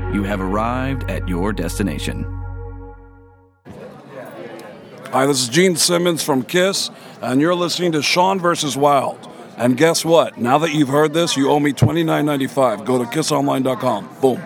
You have arrived at your destination. Hi, this is Gene Simmons from KISS, and you're listening to Sean vs. Wild. And guess what? Now that you've heard this, you owe me $29.95. Go to kissonline.com. Boom.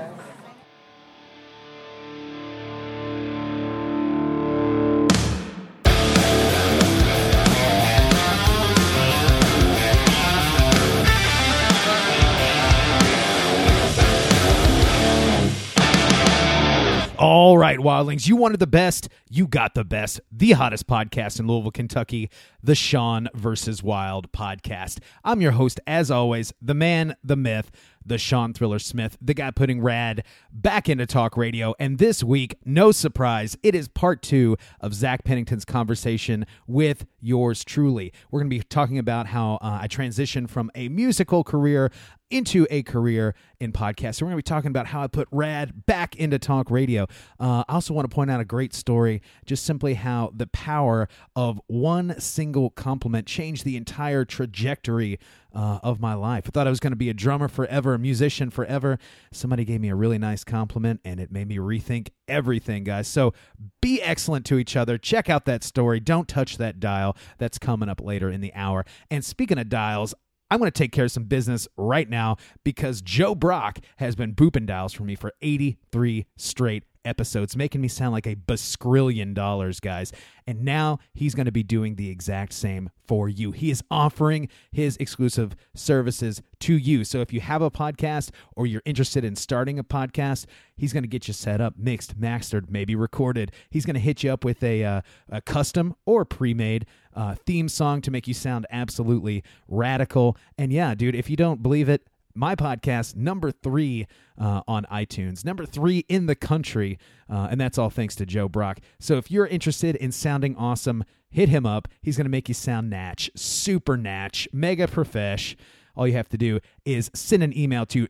All right, Wildlings, you wanted the best, you got the best. The hottest podcast in Louisville, Kentucky, the Sean vs. Wild podcast. I'm your host, as always, the man, the myth, the Sean Thriller Smith, the guy putting rad back into talk radio. And this week, no surprise, it is part 2 of Zach Pennington's conversation with yours truly. We're going to be talking about how I transitioned from a musical career into a career in podcasts. So we're going to be talking about how I put rad back into talk radio. I also want to point out a great story, just simply how the power of one single compliment changed the entire trajectory of my life. I thought I was going to be a drummer forever, a musician forever. Somebody gave me a really nice compliment, and it made me rethink everything, guys. So be excellent to each other. Check out that story. Don't touch that dial. That's coming up later in the hour. And speaking of dials, I'm going to take care of some business right now because Joe Brock has been booping dials for me for 83 straight episodes, making me sound like a basquillion dollars, guys. And now he's going to be doing the exact same for you. He is offering his exclusive services to you. So if you have a podcast or you're interested in starting a podcast, he's going to get you set up, mixed, mastered, maybe recorded. He's going to hit you up with a custom or pre-made theme song to make you sound absolutely radical. And yeah, dude, if you don't believe it, my podcast, number 3 on iTunes, number 3 in the country, and that's all thanks to Joe Brock. So if you're interested in sounding awesome, hit him up. He's going to make you sound natch, super natch, mega profesh. All you have to do is send an email to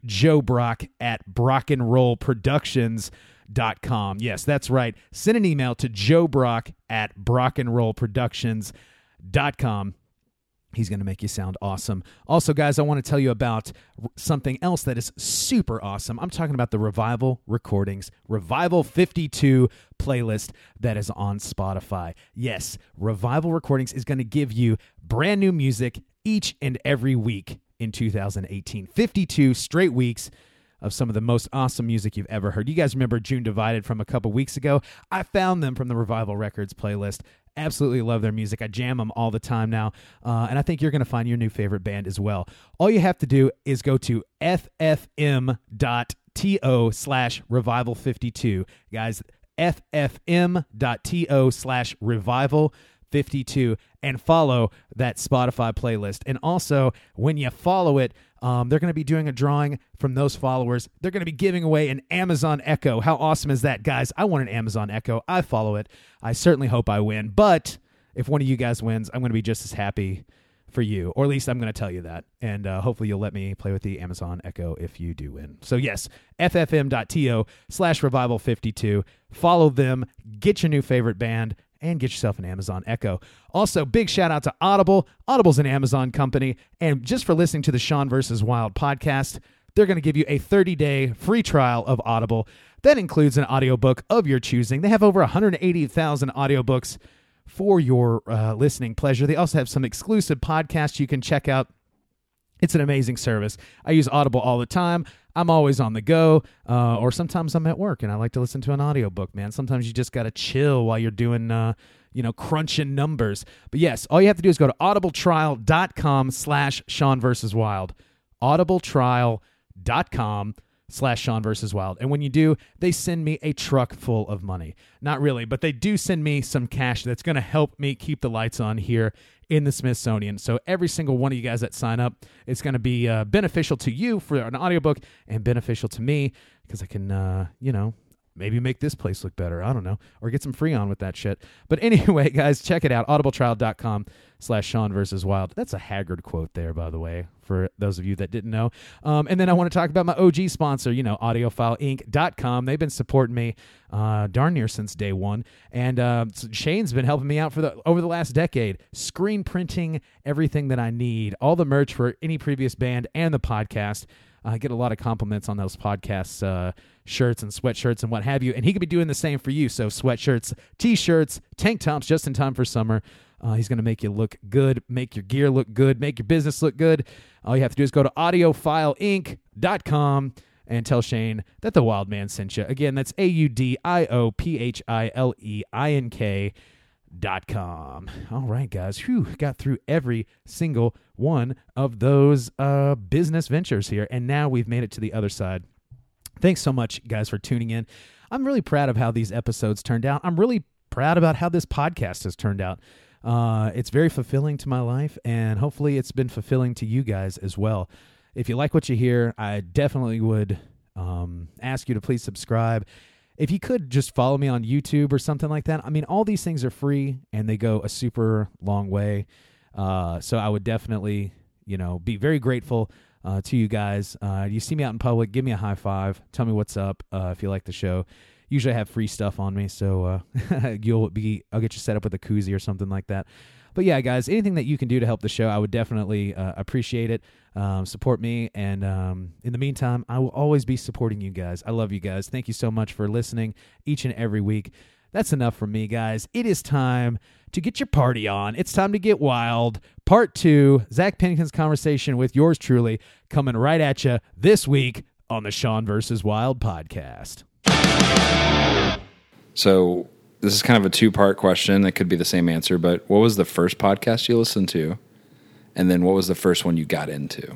joebrock@brockandrollproductions.com. Yes, that's right. Send an email to joebrock@brockandrollproductions.com. He's going to make you sound awesome. Also, guys, I want to tell you about something else that is super awesome. I'm talking about the Revival Recordings Revival 52 playlist that is on Spotify. Yes, Revival Recordings is going to give you brand new music each and every week in 2018. 52 straight weeks of some of the most awesome music you've ever heard. You guys remember June Divided from a couple weeks ago? I found them from the Revival Records playlist. Absolutely love their music. I jam them all the time now, and I think you're going to find your new favorite band as well. All you have to do is go to ffm.to/revival52. Guys, ffm.to/revival52 and follow that Spotify playlist. And also, when you follow it, they're going to be doing a drawing from those followers. They're going to be giving away an Amazon Echo. How awesome is that, guys? I want an Amazon Echo. I follow it. I certainly hope I win. But if one of you guys wins, I'm going to be just as happy for you. Or at least I'm going to tell you that. And hopefully you'll let me play with the Amazon Echo if you do win. So yes, ffm.to/revival52. Follow them. Get your new favorite band. And get yourself an Amazon Echo. Also, big shout out to Audible. Audible's an Amazon company. And just for listening to the Sean vs. Wild podcast, they're going to give you a 30-day free trial of Audible. That includes an audiobook of your choosing. They have over 180,000 audiobooks for your listening pleasure. They also have some exclusive podcasts you can check out. It's an amazing service. I use Audible all the time. I'm always on the go, or sometimes I'm at work and I like to listen to an audiobook, man. Sometimes you just got to chill while you're doing, crunching numbers. But yes, all you have to do is go to audibletrial.com/Sean vs. Wild. audibletrial.com/Sean vs. Wild. And when you do, they send me a truck full of money. Not really, but they do send me some cash that's going to help me keep the lights on here in the Smithsonian. So every single one of you guys that sign up, it's going to be beneficial to you for an audiobook and beneficial to me because I can, maybe make this place look better. I don't know. Or get some Freon with that shit. But anyway, guys, check it out. audibletrial.com/Sean vs. Wild. That's a Haggard quote there, by the way, for those of you that didn't know. And then I want to talk about my OG sponsor, AudiofileInc.com. They've been supporting me darn near since day one. And Shane's been helping me out over the last decade, screen printing everything that I need, all the merch for any previous band and the podcast. I get a lot of compliments on those podcasts, shirts and sweatshirts and what have you, and he could be doing the same for you. So sweatshirts, T-shirts, tank tops just in time for summer. He's going to make you look good, make your gear look good, make your business look good. All you have to do is go to audiofileinc.com and tell Shane that the Wild Man sent you. Again, that's AUDIOPHILEINK.com. All right, guys. Whew, got through every single one of those business ventures here, and now we've made it to the other side. Thanks so much, guys, for tuning in. I'm really proud of how these episodes turned out. I'm really proud about how this podcast has turned out. It's very fulfilling to my life, and hopefully it's been fulfilling to you guys as well. If you like what you hear, I definitely would ask you to please subscribe. If you could just follow me on YouTube or something like that. I mean, all these things are free, and they go a super long way. So I would definitely, be very grateful to you guys. You see me out in public, give me a high five. Tell me what's up if you like the show. Usually I have free stuff on me, so I'll get you set up with a koozie or something like that. But yeah, guys, anything that you can do to help the show, I would definitely appreciate it. Support me, and in the meantime, I will always be supporting you guys. I love you guys. Thank you so much for listening each and every week. That's enough from me, guys. It is time to get your party on. It's time to get wild. Part 2, Zach Pennington's conversation with yours truly, coming right at you this week on the Sean vs. Wild podcast. So this is kind of a two-part question. It could be the same answer, but what was the first podcast you listened to? And then what was the first one you got into?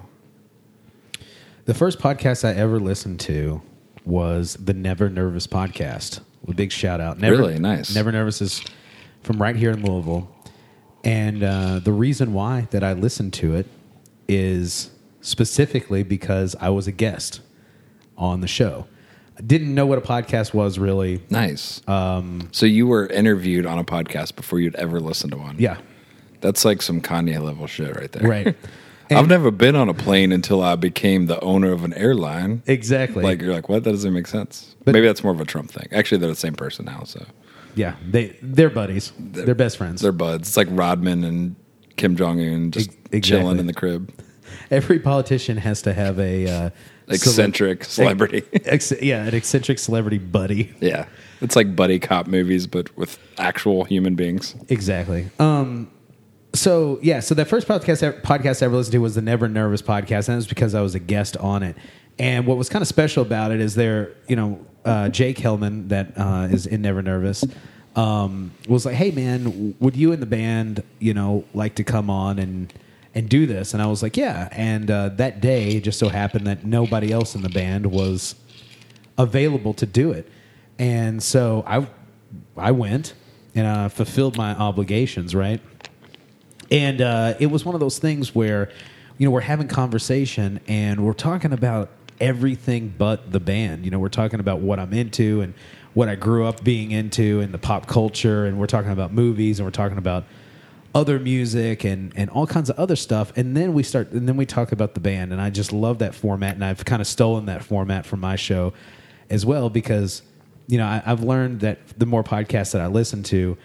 The first podcast I ever listened to was the Never Nervous podcast. A big shout out. Really nice. Never Nervous is from right here in Louisville. And the reason why that I listened to it is specifically because I was a guest on the show. I didn't know what a podcast was, really. Nice. So you were interviewed on a podcast before you'd ever listened to one. Yeah. That's like some Kanye level shit right there. Right. I've never been on a plane until I became the owner of an airline. Exactly. Like, you're like, what? That doesn't make sense. But maybe that's more of a Trump thing. Actually, they're the same person now, so. Yeah, they're buddies. They're best friends. They're buds. It's like Rodman and Kim Jong-un just chilling in the crib. Every politician has to have a... eccentric celebrity. An eccentric celebrity buddy. Yeah. It's like buddy cop movies, but with actual human beings. Exactly. So that first podcast I ever listened to was the Never Nervous podcast, and it was because I was a guest on it. And what was kind of special about it is Jake Hellman, that is in Never Nervous, was like, hey, man, would you and the band, like to come on and do this? And I was like, yeah. And that day, it just so happened that nobody else in the band was available to do it. And so I went and fulfilled my obligations, right? And it was one of those things where, we're having conversation and we're talking about everything but the band. We're talking about what I'm into and what I grew up being into and the pop culture. And we're talking about movies and we're talking about other music and all kinds of other stuff. And then we talk about the band. And I just love that format. And I've kind of stolen that format from my show as well because, I've learned that the more podcasts that I listen to,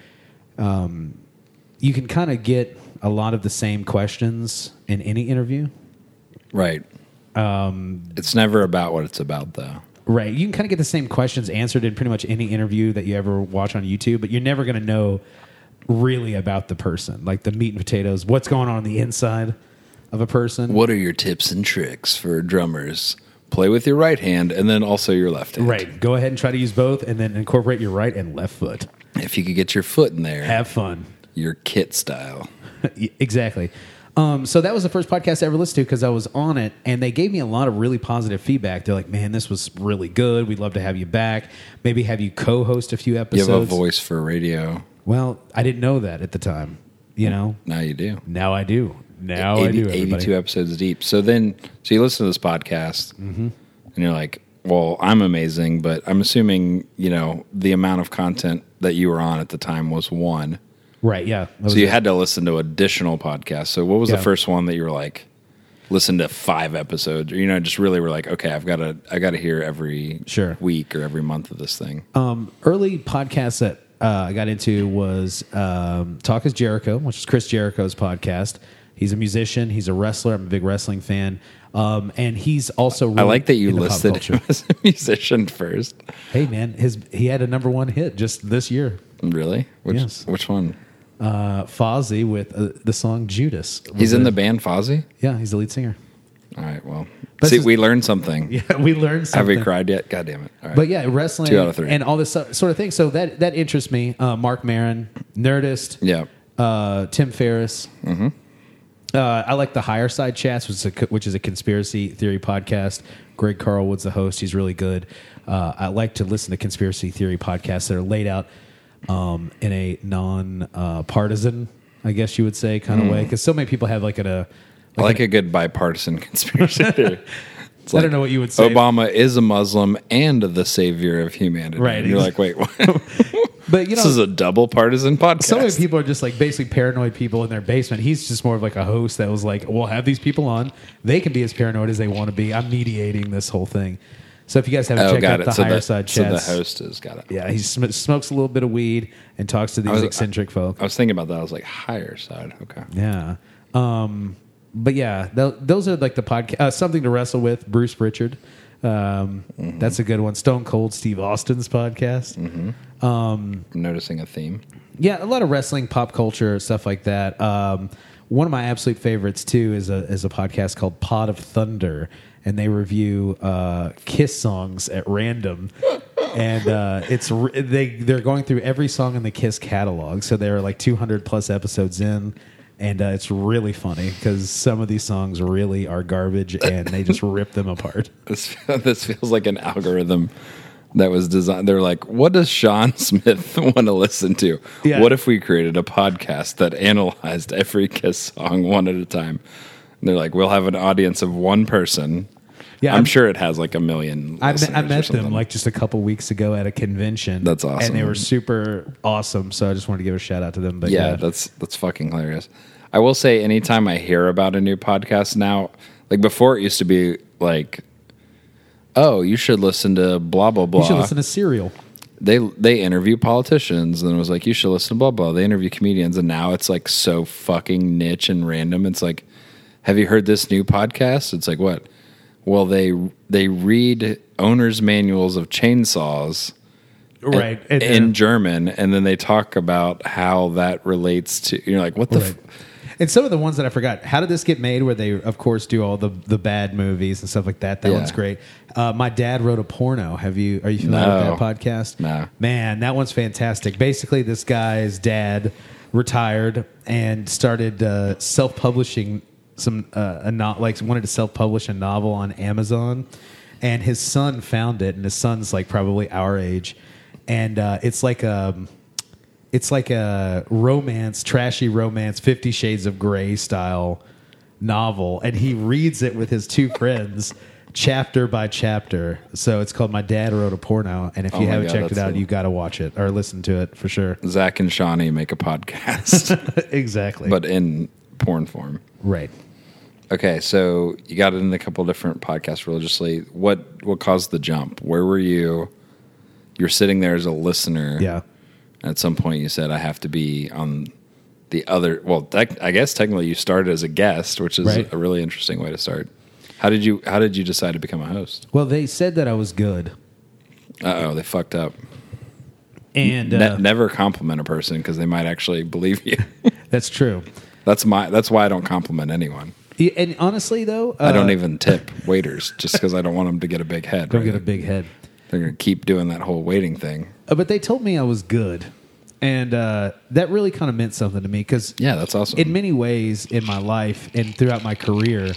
you can kind of get a lot of the same questions in any interview. Right. It's never about what it's about, though. Right. You can kind of get the same questions answered in pretty much any interview that you ever watch on YouTube, but you're never going to know really about the person, like the meat and potatoes, what's going on the inside of a person. What are your tips and tricks for drummers? Play with your right hand and then also your left hand. Right. Go ahead and try to use both and then incorporate your right and left foot. If you could get your foot in there. Have fun. Your kit style. Exactly. So that was the first podcast I ever listened to because I was on it, and they gave me a lot of really positive feedback. They're like, man, this was really good. We'd love to have you back. Maybe have you co-host a few episodes. You have a voice for radio. Well, I didn't know that at the time, Now you do. Now I do. Now 80, I do, 82 episodes deep. So you listen to this podcast, and you're like, well, I'm amazing, but I'm assuming, the amount of content that you were on at the time was one. Right, yeah. So you had to listen to additional podcasts. So what was the first one that you were like, listen to 5 episodes? Or, just really were like, okay, I got to hear every week or every month of this thing. Early podcasts that I got into was Talk is Jericho, which is Chris Jericho's podcast. He's a musician. He's a wrestler. I'm a big wrestling fan. And he's also really I like that you listed him as a musician first. Hey man, he had a #1 hit just this year. Really? Which one? Fozzy with the song Judas. He's in the band Fozzy? Yeah, he's the lead singer. All right, well. We learned something. Yeah, we learned something. Have we cried yet? God damn it. All right. But yeah, wrestling 2 out of 3. and all this sort of thing. So that interests me. Mark Maron, Nerdist. Yeah. Tim Ferriss. Mm-hmm. I like the Higher Side Chats, which is a conspiracy theory podcast. Greg Carlwood's the host. He's really good. I like to listen to conspiracy theory podcasts that are laid out in a non-partisan, I guess you would say, kind of way. Because so many people have I like a good bipartisan conspiracy theory. I don't know what you would say. Obama is a Muslim and the savior of humanity. Right. And you're like, wait, what? But this is a double partisan podcast. So many people are just basically paranoid people in their basement. He's just more of a host that was like, we'll have these people on. They can be as paranoid as they want to be. I'm mediating this whole thing. So if you guys haven't checked out the Higher Side Chats. So the host has got it. Yeah, he smokes a little bit of weed and talks to these eccentric folk. I was thinking about that. I was like, Higher Side. Okay. Yeah. But yeah, those are the podcast. Something to Wrestle with, Bruce Pritchard. That's a good one. Stone Cold Steve Austin's podcast. Mm-hmm. Noticing a theme. Yeah, a lot of wrestling, pop culture, stuff like that. One of my absolute favorites too is a podcast called Pod of Thunder, and they review Kiss songs at random. And they're going through every song in the Kiss catalog, so they're 200 plus episodes in. And it's really funny because some of these songs really are garbage, and they just rip them apart. This feels like an algorithm that was designed. They're like, what does Sean Smith want to listen to? Yeah. What if we created a podcast that analyzed every Kiss song one at a time? And they're like, we'll have an audience of one person. Yeah, I'm sure it has 1 million. I met them just a couple weeks ago at a convention. That's awesome, and they were super awesome. So I just wanted to give a shout out to them. But yeah, that's fucking hilarious. I will say, anytime I hear about a new podcast now, before it used to be oh, you should listen to blah blah blah. You should listen to Serial. They interview politicians, and it was you should listen to blah blah. They interview comedians, and now it's so fucking niche and random. It's have you heard this new podcast? It's what? Well, they read owner's manuals of chainsaws, right, in German, and then they talk about how that relates to. You're like, what the? Right. And some of the ones that I forgot. How did this get made? Where they, of course, do all the bad movies and stuff like that. That one's great. My Dad Wrote a Porno. Are you familiar with that podcast? No. Man, that one's fantastic. Basically, this guy's dad retired and started self-publishing wanted to self-publish a novel on Amazon, and his son found it, and his son's probably our age, and it's like a romance, trashy romance, 50 Shades of Grey style novel, and he reads it with his 2 friends chapter by chapter. So it's called My Dad Wrote a Porno, and if you haven't checked it out, you got to watch it or listen to it for sure. Zach and Shawnee make a podcast. Exactly. But in porn form. Right. Okay, so you got it in a couple different podcasts religiously. What caused the jump? Where were you? You're sitting there as a listener. Yeah. At some point, you said, I have to be on the other... Well, I guess technically you started as a guest, which is a really interesting way to start. How did you decide to become a host? Well, they said that I was good. Uh-oh, they fucked up. And never compliment a person because they might actually believe you. That's true. That's why I don't compliment anyone. And honestly, though... I don't even tip waiters just because I don't want them to get a big head. Don't get a big head. They're going to keep doing that whole waiting thing. But they told me I was good. And that really kind of meant something to me because... Yeah, that's awesome. In many ways in my life and throughout my career,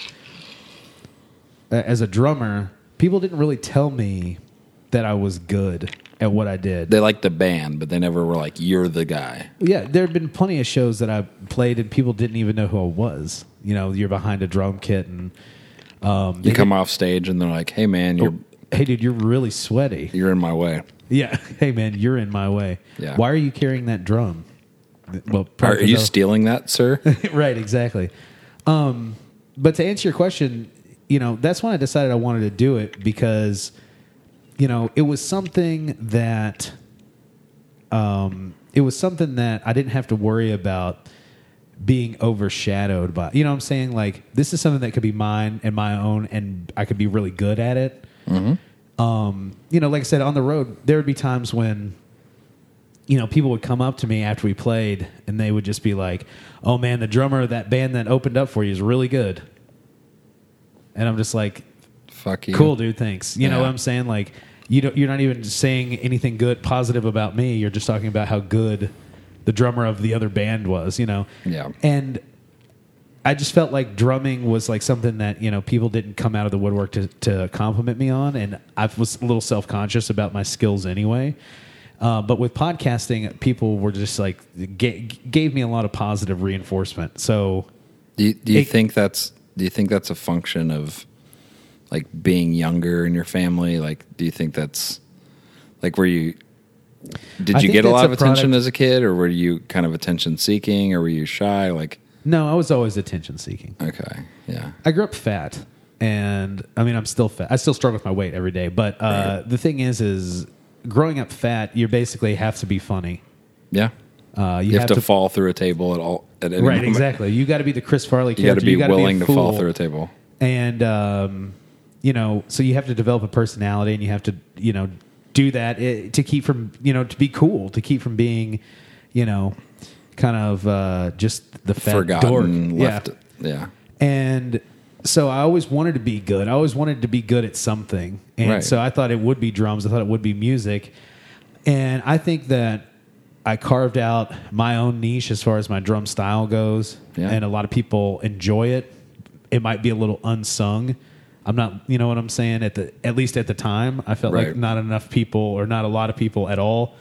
as a drummer, people didn't really tell me that I was good at what I did. They liked the band, but they never were like, you're the guy. Yeah, there had been plenty of shows that I played and people didn't even know who I was. You're behind a drum kit and... you come off stage and they're like, hey, man, hey, dude, you're really sweaty. You're in my way. Yeah. Hey, man, you're in my way. Yeah. Why are you carrying that drum? Well, are you stealing that, sir? Right, exactly. But to answer your question, that's when I decided I wanted to do it because, it was something that I didn't have to worry about being overshadowed by, you know what I'm saying? Like, this is something that could be mine and my own, and I could be really good at it. You know, like I said, on the road, there would be times when, you know, people would come up to me after we played and they would just be like, "Oh man, the drummer of that band that opened up for you is really good." And I'm just like, "Fuck you." Cool, dude, thanks. You know what I'm saying? Like, you're not even saying anything good, positive about me. You're just talking about how good the drummer of the other band was, you know? Yeah. And I just felt like drumming was like something that, you know, people didn't come out of the woodwork to compliment me on. And I was a little self-conscious about my skills anyway. But with podcasting, people were just like, gave me a lot of positive reinforcement. So do you think that's a function of like being younger in your family? Like, do you think that's like, did you get a lot of attention as a kid, or were you kind of attention seeking, or were you shy? Like, no, I was always attention seeking. Okay. Yeah. I grew up fat, and I mean, I'm still fat. I still struggle with my weight every day. But the thing is growing up fat, you basically have to be funny. Yeah. You have to fall through a table at any right, moment. Exactly. You got to be the Chris Farley character. You got to be willing to fall through a table. And, you know, so you have to develop a personality, and you have to, you know, do that to keep from, you know, to be cool, to keep from being, you know, kind of just the fat forgotten, dork. Left. Yeah. And so I always wanted to be good. I always wanted to be good at something. And so I thought it would be drums. I thought it would be music. And I think that I carved out my own niche as far as my drum style goes. Yeah. And a lot of people enjoy it. It might be a little unsung. I'm not, you know what I'm saying? At least at the time, I felt like not enough people, or not a lot of people at all.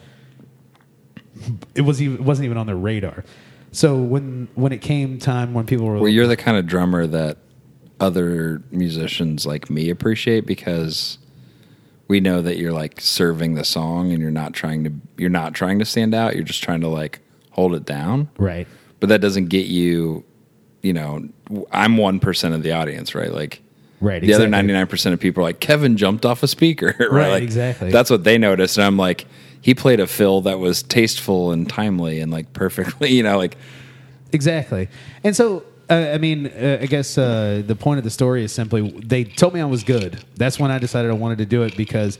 It wasn't even on their radar. So when it came time when people were, well, you're the kind of drummer that other musicians like me appreciate, because we know that you're like serving the song, and you're not trying to stand out. You're just trying to like hold it down. Right. But that doesn't get you, you know, I'm 1% of the audience, right? Like, right, the other 99% of people are like, Kevin jumped off a speaker. Right, like, exactly. That's what they noticed. And I'm like, he played a fill that was tasteful and timely and like perfectly, you know, like. Exactly. And so, I mean, I guess the point of the story is simply, they told me I was good. That's when I decided I wanted to do it, because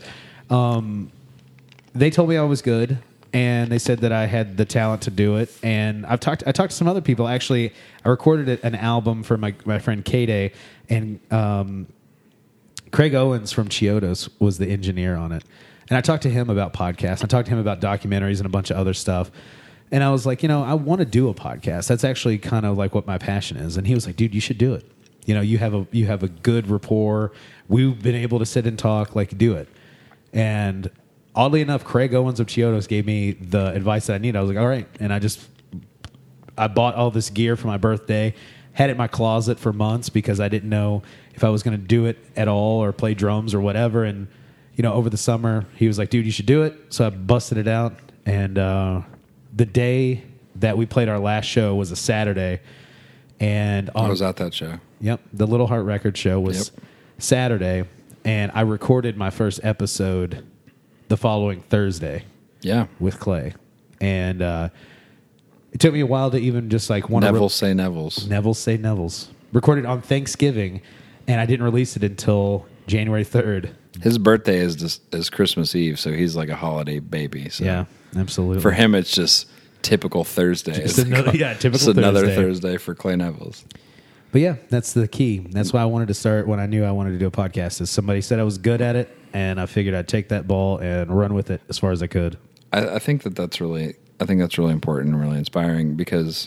they told me I was good, and they said that I had the talent to do it. And I talked to some other people. Actually, I recorded an album for my friend K-Day, and Craig Owens from Chiodos was the engineer on it. And I talked to him about podcasts. I talked to him about documentaries and a bunch of other stuff. And I was like, you know, I want to do a podcast. That's actually kind of like what my passion is. And he was like, dude, you should do it. You know, you have a good rapport. We've been able to sit and talk, like, do it. And oddly enough, Craig Owens of Chiodos gave me the advice that I needed. I was like, all right. And I bought all this gear for my birthday, had it in my closet for months, because I didn't know if I was going to do it at all or play drums or whatever. And, you know, over the summer, he was like, dude, you should do it. So I busted it out. And the day that we played our last show was a Saturday. And I was at that show. Yep. The Little Heart Record show was Saturday. And I recorded my first episode the following Thursday. Yeah. With Clay. And it took me a while to even just like want to... Neville Say Neville's. Neville Say Neville's. Recorded on Thanksgiving, and I didn't release it until January 3rd. His birthday is Christmas Eve, so he's like a holiday baby. So yeah, absolutely. For him, it's just typical Thursday. Typical Thursday. Another Thursday for Clay Neville's. But yeah, that's the key. That's why I wanted to start when I knew I wanted to do a podcast. Is somebody said I was good at it, and I figured I'd take that ball and run with it as far as I could. I think that's really important and really inspiring, because,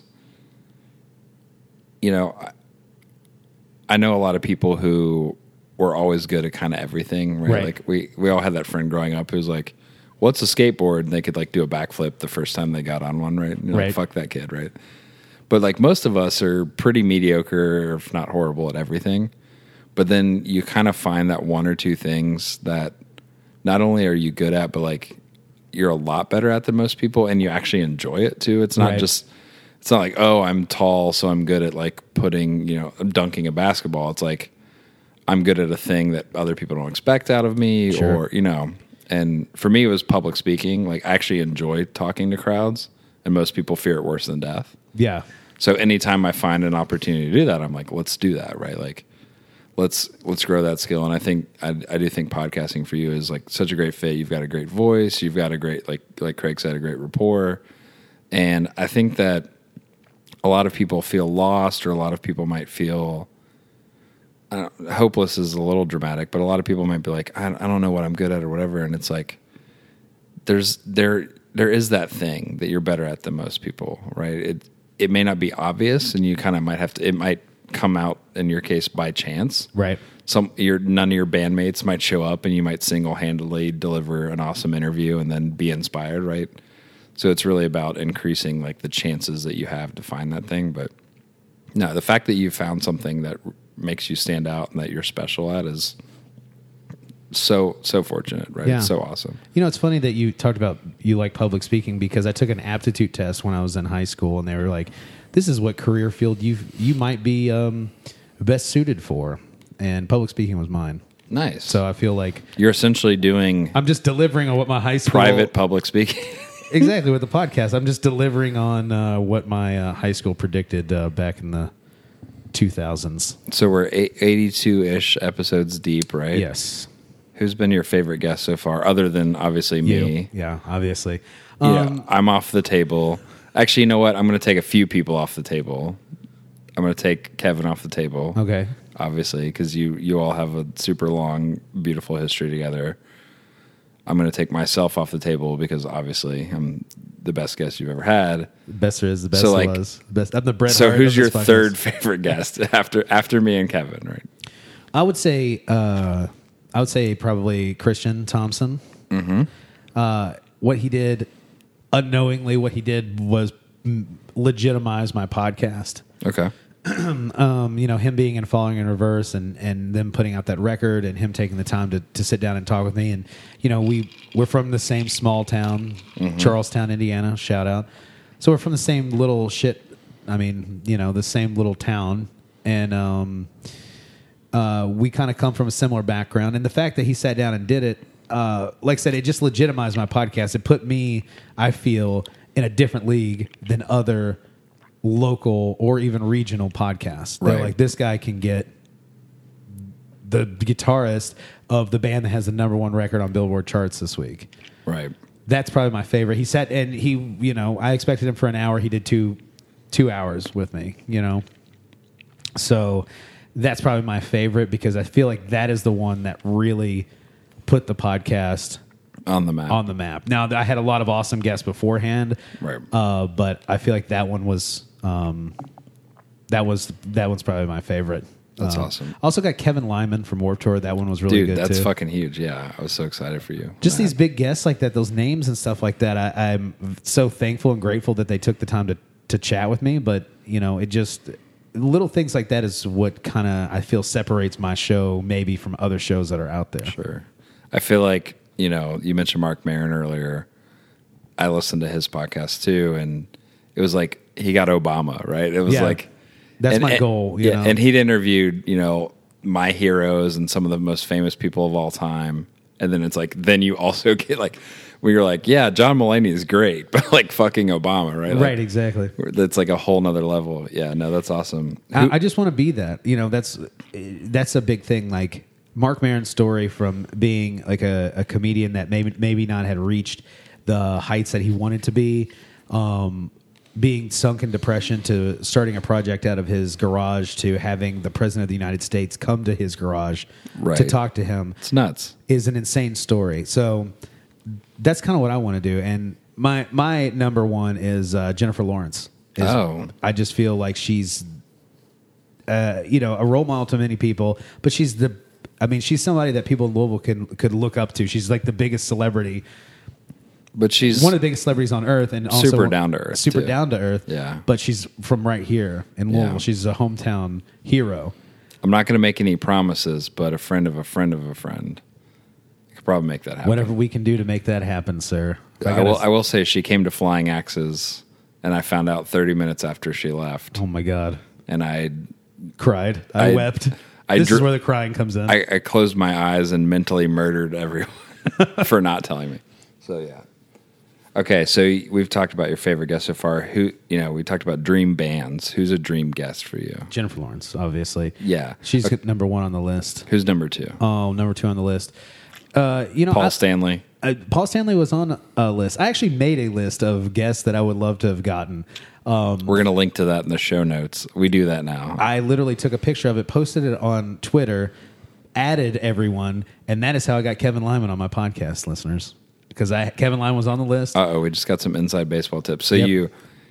you know, I know a lot of people who were always good at kind of everything, right? Like we all had that friend growing up who's like, what's a skateboard? And they could like do a backflip the first time they got on one, right? And like, fuck that kid, right? But like most of us are pretty mediocre, if not horrible, at everything. But then you kind of find that one or two things that not only are you good at, but like you're a lot better at than most people, and you actually enjoy it too. It's not just, it's not like, oh, I'm tall, so I'm good at like putting, you know, dunking a basketball. It's like, I'm good at a thing that other people don't expect out of me, or, you know, and for me, it was public speaking. Like, I actually enjoy talking to crowds, and most people fear it worse than death. Yeah. So anytime I find an opportunity to do that, I'm like, let's do that, right? Like, let's grow that skill. And I think I do think podcasting for you is like such a great fit. You've got a great voice. You've got a great, like Craig said, a great rapport. And I think that a lot of people feel lost, or a lot of people might feel hopeless is a little dramatic, but a lot of people might be like, I don't know what I'm good at or whatever. And it's like, there is that thing that you're better at than most people, right? It may not be obvious, and you kind of might have to, it might come out in your case by chance. Right. None of your bandmates might show up, and you might single-handedly deliver an awesome interview and then be inspired, right? So it's really about increasing like the chances that you have to find that thing. But no, the fact that you found something that makes you stand out and that you're special at is so fortunate, right? Yeah. It's so awesome. You know, it's funny that you talked about you like public speaking, because I took an aptitude test when I was in high school, and they were like, this is what career field you might be best suited for, and public speaking was mine. Nice. So I feel like you're essentially doing I'm just delivering on what my high school private public speaking. Exactly, with the podcast. I'm just delivering on what my high school predicted back in the 2000s. So we're 82-ish episodes deep, right? Yes. Who's been your favorite guest so far, other than obviously me? You. Yeah, obviously. Yeah, I'm off the table. Actually, you know what? I'm going to take a few people off the table. I'm going to take Kevin off the table. Okay. Obviously, because you all have a super long, beautiful history together. I'm going to take myself off the table because obviously I'm the best guest you've ever had. The best there is, the best so, there was. Best. I'm the Bret So Hart who's of your this podcast. third favorite guest after me and Kevin, right? I would say probably Christian Thompson. Mm-hmm. What he did, unknowingly, was legitimize my podcast. Okay. Him being in Falling in Reverse and them putting out that record, and him taking the time to sit down and talk with me. And, we're from the same small town, Charlestown, Indiana, shout out. So we're from the same little the same little town. And we kind of come from a similar background. And the fact that he sat down and did it, like I said, it just legitimized my podcast. It put me, I feel, in a different league than other local or even regional podcasts. They're like, this guy can get the guitarist of the band that has the #1 record on Billboard charts this week. Right. That's probably my favorite. He sat and I expected him for an hour. He did two hours with me, So that's probably my favorite, because I feel like that is the one that really put the podcast on the map. Now, I had a lot of awesome guests beforehand, right? But I feel like that one was that one's probably my favorite. That's awesome. Also got Kevin Lyman from Warped Tour. That one was really good. That's too. fucking huge. Yeah, I was so excited for you. Just these big guests like that, those names and stuff like that. I'm so thankful and grateful that they took the time to chat with me. But it just little things like that is what kind of I feel separates my show maybe from other shows that are out there. Sure. I feel like you mentioned Mark Maron earlier. I listened to his podcast too, and it was like he got Obama, right? It was like that's my goal. And he'd interviewed my heroes and some of the most famous people of all time, and then it's like then you also get like where you're like, yeah, John Mulaney is great, but like fucking Obama, right? Like, right, exactly. That's like a whole nother level. Yeah, no, that's awesome. I just want to be that. That's a big thing. Like Mark Maron's story from being like a comedian that maybe not had reached the heights that he wanted to be, being sunk in depression, to starting a project out of his garage, to having the president of the United States come to his garage to talk to him. It's nuts. Is an insane story. So that's kind of what I want to do. And my #1 is Jennifer Lawrence. I just feel like she's, a role model to many people, but she's somebody that people in Louisville could look up to. She's like the biggest celebrity. But she's one of the biggest celebrities on earth, and also super down to earth. Super down to earth. Yeah. But she's from right here in Louisville. Yeah. She's a hometown hero. I'm not going to make any promises, but a friend of a friend of a friend could probably make that happen. Whatever we can do to make that happen, sir. I will say she came to Flying Axes, and I found out 30 minutes after she left. Oh my God. And I cried. I wept. This is where the crying comes in. I closed my eyes and mentally murdered everyone for not telling me. So yeah. Okay, so we've talked about your favorite guest so far. Who, we talked about dream bands. Who's a dream guest for you? Jennifer Lawrence, obviously. Yeah. She's number one on the list. Who's number two? Oh, number two on the list. Paul Stanley. Paul Stanley was on a list. I actually made a list of guests that I would love to have gotten. We're going to link to that in the show notes. We do that now. I literally took a picture of it, posted it on Twitter, added everyone, and that is how I got Kevin Lyman on my podcast, listeners. Because Kevin Lyman was on the list. We just got some inside baseball tips. So Yep.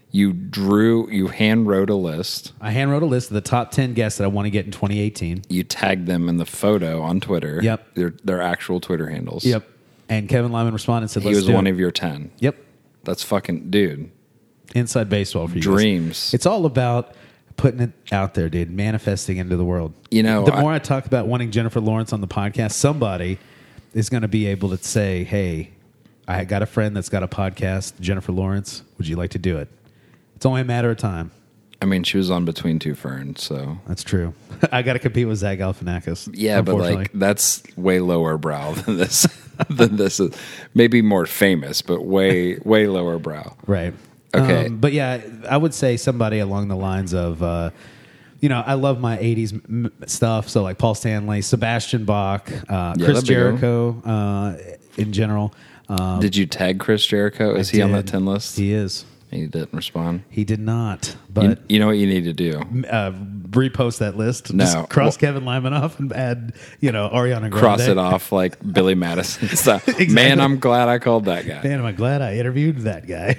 you hand wrote a list. I hand wrote a list of the top 10 guests that I want to get in 2018. You tagged them in the photo on Twitter. Yep. Their actual Twitter handles. Yep. And Kevin Lyman responded and said, He let's was do one it. of your 10. Yep. That's fucking, dude. Inside baseball for you Dreams. guys. It's all about putting it out there, dude. Manifesting into the world. The more I talk about wanting Jennifer Lawrence on the podcast, somebody is going to be able to say, hey, I got a friend that's got a podcast, Jennifer Lawrence. Would you like to do it? It's only a matter of time. I mean, she was on Between Two Ferns, so. That's true. I got to compete with Zach Galifianakis. Yeah, but like that's way lower brow than this. This is maybe more famous, but way lower brow. Right. Okay. But yeah, I would say somebody along the lines of, I love my 80s stuff. So like Paul Stanley, Sebastian Bach, Chris Jericho in general. Did you tag Chris Jericho? Is he on that 10 list? He is. He didn't respond. He did not. But you know what you need to do? Repost that list. No. Just cross Kevin Lyman off and add, Ariana Grande. Cross it off like Billy Madison stuff. Exactly. Man, I'm glad I called that guy. Man, am I glad I interviewed that guy.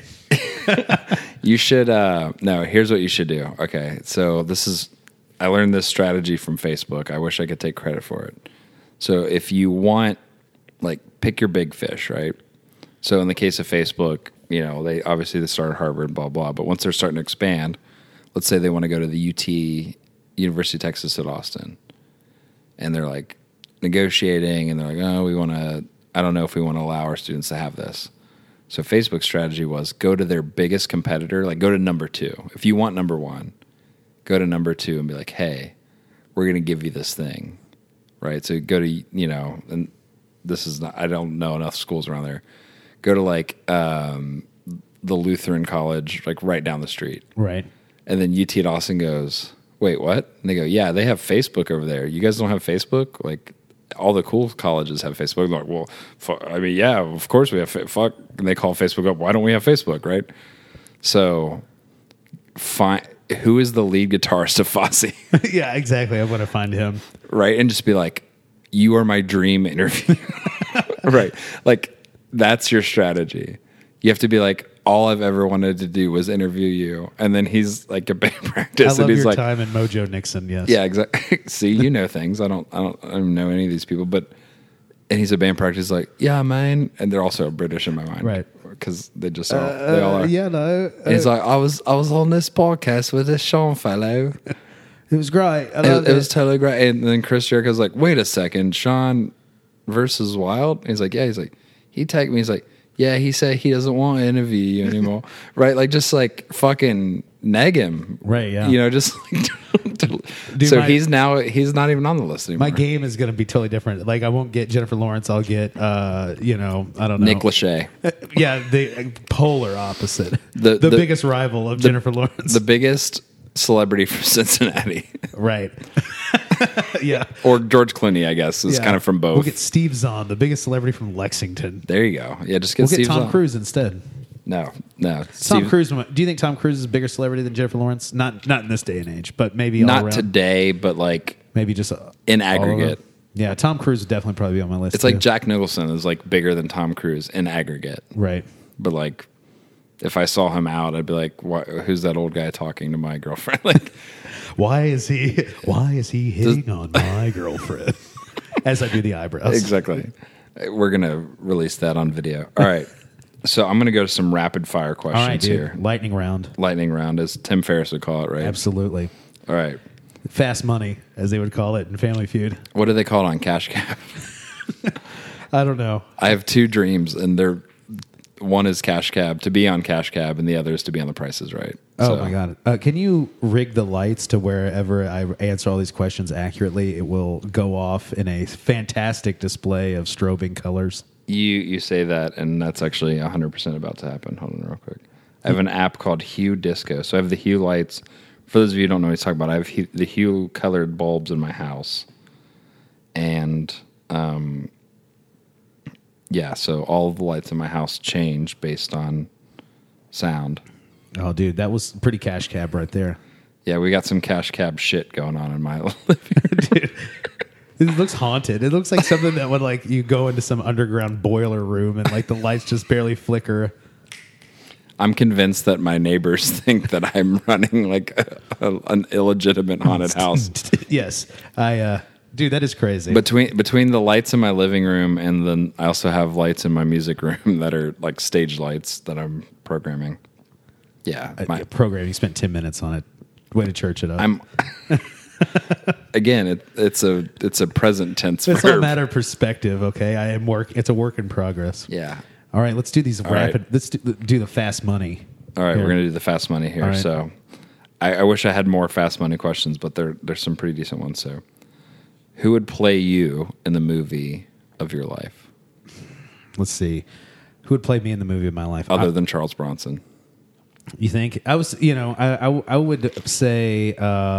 You should, no, here's what you should do. Okay, so I learned this strategy from Facebook. I wish I could take credit for it. So if you want, pick your big fish, right? So in the case of Facebook, they obviously started Harvard, blah, blah, but once they're starting to expand, let's say they want to go to the UT, University of Texas at Austin, and they're like negotiating, and they're like, oh, I don't know if we want to allow our students to have this. So Facebook's strategy was go to their biggest competitor, go to number 2. If you want number 1, go to number 2 and be like, hey, we're going to give you this thing, right? So go to, and this is not, I don't know enough schools around there. Go to the Lutheran college, right down the street. Right. And then UT at Austin goes, wait, what? And they go, yeah, they have Facebook over there. You guys don't have Facebook? All the cool colleges have Facebook. They're like, well, yeah, of course we have fuck. And they call Facebook up. Why don't we have Facebook, right? So, who is the lead guitarist of Fosse? Yeah, exactly. I want to find him. Right, and just be like, you are my dream interview. Right. That's your strategy. You have to be like, all I've ever wanted to do was interview you. And then he's like a band practice. I love and he's your time in Mojo Nixon, yes. Yeah, exactly. See, you know things. I don't know any of these people, and he's a band practice like, yeah, man. And they're also British in my mind. Right. Because they just all, they all are. Yeah, no. And he's like, I was on this podcast with this Sean fellow. It was great. It was totally great. And then Chris Jericho's like, wait a second, Sean versus Wild? And he's like, yeah. He's like, he tagged me. He's like, yeah, he said he doesn't want to interview you anymore. Right? Just fucking neg him. Right, yeah. Dude, so he's not even on the list anymore. My game is going to be totally different. I won't get Jennifer Lawrence. I'll get, I don't know. Nick Lachey. Yeah, the polar opposite. The biggest rival of Jennifer Lawrence. The biggest celebrity from Cincinnati. Right. Yeah. Or George Clooney, I guess, is kind of from both. We'll get Steve Zahn, the biggest celebrity from Lexington. There you go. Yeah, just get Steve Zahn. We'll get Tom Cruise instead. No. Tom Cruise. Do you think Tom Cruise is a bigger celebrity than Jennifer Lawrence? Not in this day and age, but maybe all not around. today, but maybe just in aggregate. Yeah, Tom Cruise would definitely probably be on my list. It's like Jack Nicholson is bigger than Tom Cruise in aggregate. Right. But if I saw him out, I'd be like, who's that old guy talking to my girlfriend? Why is he hitting on my girlfriend? As I do the eyebrows. Exactly. We're going to release that on video. All right. So I'm going to go to some rapid fire questions. All right, dude. Here. Lightning round. Lightning round, as Tim Ferriss would call it, right? Absolutely. All right. Fast money, as they would call it in Family Feud. What do they call it on Cash Cab? I don't know. I have 2 dreams, and one is Cash Cab, to be on Cash Cab, and the other is to be on The Price is Right. Oh, my God. Can you rig the lights to wherever I answer all these questions accurately, it will go off in a fantastic display of strobing colors? You say that, and that's actually 100% about to happen. Hold on real quick. I have an app called Hue Disco. So I have the Hue lights. For those of you who don't know what he's talking about, I have the Hue colored bulbs in my house. And, so all of the lights in my house change based on sound. Oh, dude, that was pretty cash cab right there. Yeah, we got some cash cab shit going on in my living room. Dude, it looks haunted. It looks like something that would, like, you go into some underground boiler room and, like, the lights just barely flicker. I'm convinced that my neighbors think that I'm running, like, an illegitimate haunted house. Yes. Dude, that is crazy. Between the lights in my living room and then I also have lights in my music room that are, like, stage lights that I'm programming. Yeah. Programming. You spent 10 minutes on it. Way to church it up. Again, it's a present tense It's verb. a matter of perspective, okay? It's a work in progress. Yeah. All right, let's do these rapid. Right. Let's do the fast money. All right, here. we're going to do the fast money here. All right. So I wish I had more fast money questions, but there's some pretty decent ones. So who would play you in the movie of your life? Let's see. Who would play me in the movie of my life? Other than Charles Bronson. You think? I would say,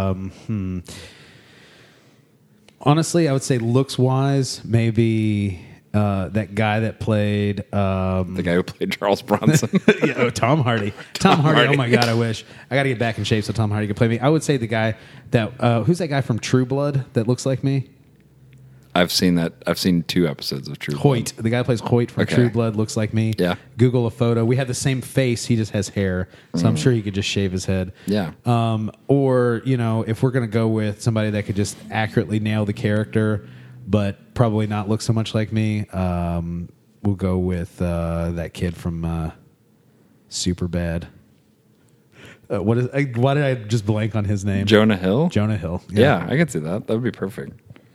honestly, I would say looks-wise, maybe that guy that played... the guy who played Charles Bronson. Tom Hardy. Tom Hardy. Oh, my God, I wish. I got to get back in shape so Tom Hardy could play me. I would say the guy that... who's that guy from True Blood that looks like me? I've seen that. I've seen 2 episodes of True Blood. Hoyt. The guy who plays Hoyt from True Blood looks like me. Yeah. Google a photo. We have the same face. He just has hair. So I'm sure he could just shave his head. Yeah. Or, if we're going to go with somebody that could just accurately nail the character, but probably not look so much like me, we'll go with that kid from Superbad. Why did I just blank on his name? Jonah Hill? Jonah Hill. Yeah, I could see that. That would be perfect.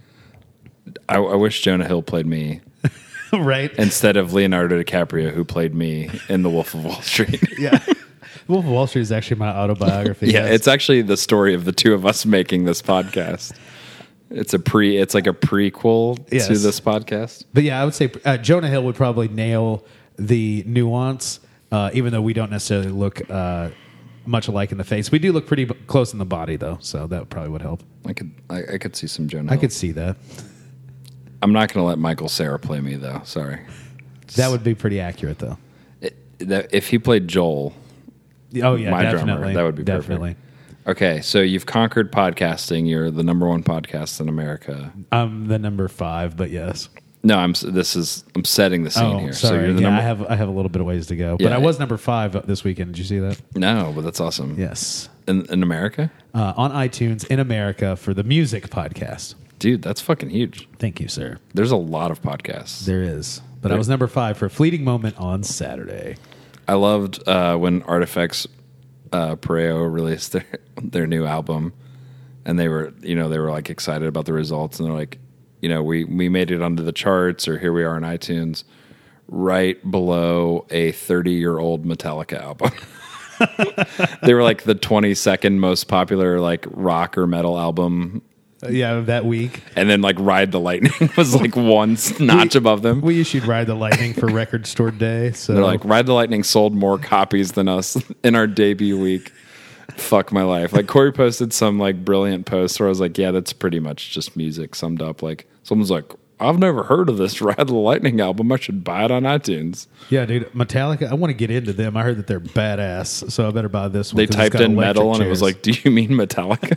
I wish Jonah Hill played me. Right? Instead of Leonardo DiCaprio, who played me in The Wolf of Wall Street. Yeah. Wolf of Wall Street is actually my autobiography. Yeah, it's actually the story of the two of us making this podcast. It's like a prequel to this podcast. But yeah, I would say Jonah Hill would probably nail the nuance, even though we don't necessarily look much alike in the face. We do look pretty close in the body, though, so that probably would help. I could see some Jonah Hill. I could see that. I'm not going to let Michael Cera play me, though. Sorry. That would be pretty accurate, though. If he played Joel, oh yeah, my definitely, drummer, that would be definitely. Perfect. Okay, so you've conquered podcasting. You're the number 1 podcast in America. I'm the number 5, but yes. No, I'm setting the scene here. Sorry. So you're the I have a little bit of ways to go, but I was number 5 this weekend. Did you see that? No, but that's awesome. Yes, in America, on iTunes in America for the music podcast. Dude, that's fucking huge. Thank you, sir. There's a lot of podcasts. There is, but I was number 5 for a fleeting moment on Saturday. I loved when Artifacts Pareo released their new album, and they were like excited about the results, and they're like, we made it onto the charts, or here we are on iTunes, right below a 30-year-old Metallica album. They were like the 22nd most popular like rock or metal album. Yeah, that week. And then like Ride the Lightning was like one notch above them. We issued Ride the Lightning for Record Store Day. So they're like, Ride the Lightning sold more copies than us in our debut week. Fuck my life. Like Corey posted some like brilliant post where I was like, yeah, that's pretty much just music summed up. Like someone's like, I've never heard of this Ride the Lightning album. I should buy it on iTunes. Yeah, dude. Metallica, I want to get into them. I heard that they're badass, so I better buy this one. They typed in metal and it was like, do you mean Metallica?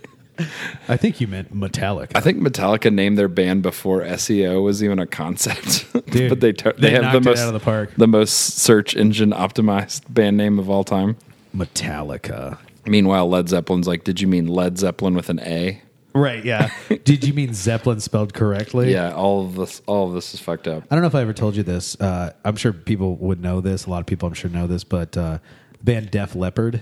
I think you meant Metallica. I think Metallica named their band before SEO was even a concept. Dude, but they have knocked it out of the park. The most search engine optimized band name of all time. Metallica. Meanwhile, Led Zeppelin's like, did you mean Led Zeppelin with an A? Right, yeah. Did you mean Zeppelin spelled correctly? Yeah, all of this is fucked up. I don't know if I ever told you this. I'm sure people would know this. A lot of people I'm sure know this, but the band Def Leppard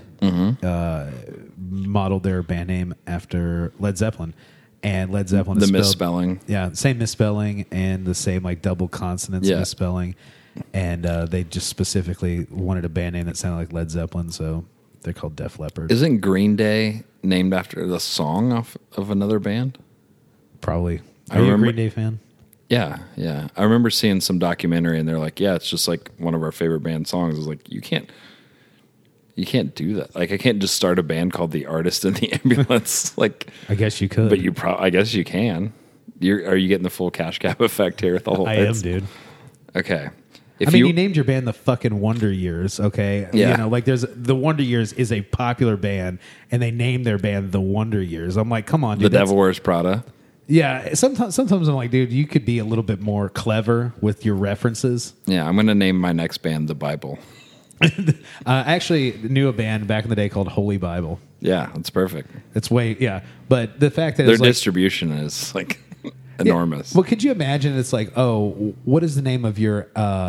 modeled their band name after Led Zeppelin. And Led Zeppelin is misspelling. Yeah, same misspelling and the same like double consonants misspelling. And they just specifically wanted a band name that sounded like Led Zeppelin, so they're called Def Leppard. Isn't Green Day named after the song of another band? Probably. Are you a Green Day fan? Yeah, yeah. I remember seeing some documentary, and they're like, "Yeah, it's just like one of our favorite band songs." I was like, you can't do that. Like, I can't just start a band called The Artist in the Ambulance. Like, I guess you could, but I guess you can. Are you getting the full cash cab effect here with the whole? I am, dude. Okay. You named your band the fucking Wonder Years, okay? Yeah. You know, like the Wonder Years is a popular band, and they named their band the Wonder Years. I'm like, come on, dude. The Devil Wears Prada. Yeah, sometimes I'm like, dude, you could be a little bit more clever with your references. Yeah, I'm going to name my next band The Bible. I actually knew a band back in the day called Holy Bible. Yeah, that's perfect. It's but the fact that their it's like, distribution is like enormous. Yeah. Well, could you imagine? It's like, oh, what is the name of your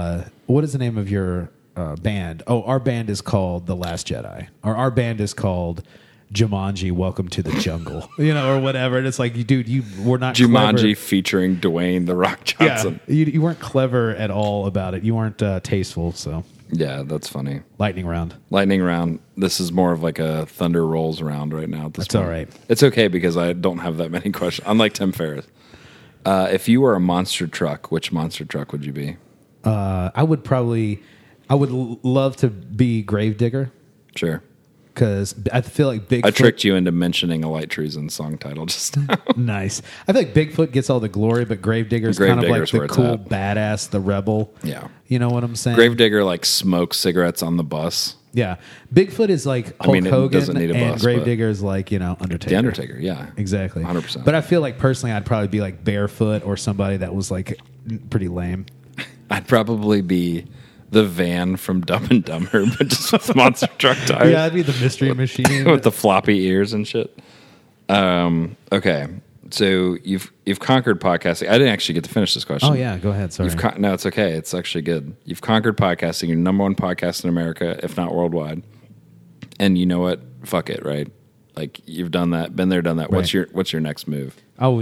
band? Oh, our band is called The Last Jedi, or our band is called Jumanji, Welcome to the Jungle, or whatever. And it's like, dude, you were not Jumanji clever. Featuring Dwayne The Rock Johnson. Yeah, you weren't clever at all about it. You weren't tasteful. So yeah, that's funny. Lightning round. This is more of like a Thunder Rolls round right now. That's all right. It's okay because I don't have that many questions. Unlike Tim Ferriss. If you were a monster truck, which monster truck would you be? I would love to be Gravedigger. Sure. Because I feel like Bigfoot... I tricked you into mentioning a Light Treason song title just now. Nice. I feel like Bigfoot gets all the glory, but Gravedigger's kind of like the cool badass, the rebel. Yeah. You know what I'm saying? Gravedigger like smokes cigarettes on the bus. Yeah. Bigfoot is like Hulk Hogan, doesn't need a and bus, Gravedigger is like, Undertaker. The Undertaker, yeah. Exactly. 100%. But I feel like personally I'd probably be like Barefoot or somebody that was like pretty lame. I'd probably be the van from Dumb and Dumber, but just with monster truck tires. Yeah, I'd be the Mystery Machine. With the floppy ears and shit. Okay. So you've conquered podcasting. I didn't actually get to finish this question. Oh, yeah. Go ahead. Sorry. No, it's okay. It's actually good. You've conquered podcasting. You're number one podcast in America, if not worldwide. And you know what? Fuck it, right? Like, you've done that, been there, done that. Right. What's your next move?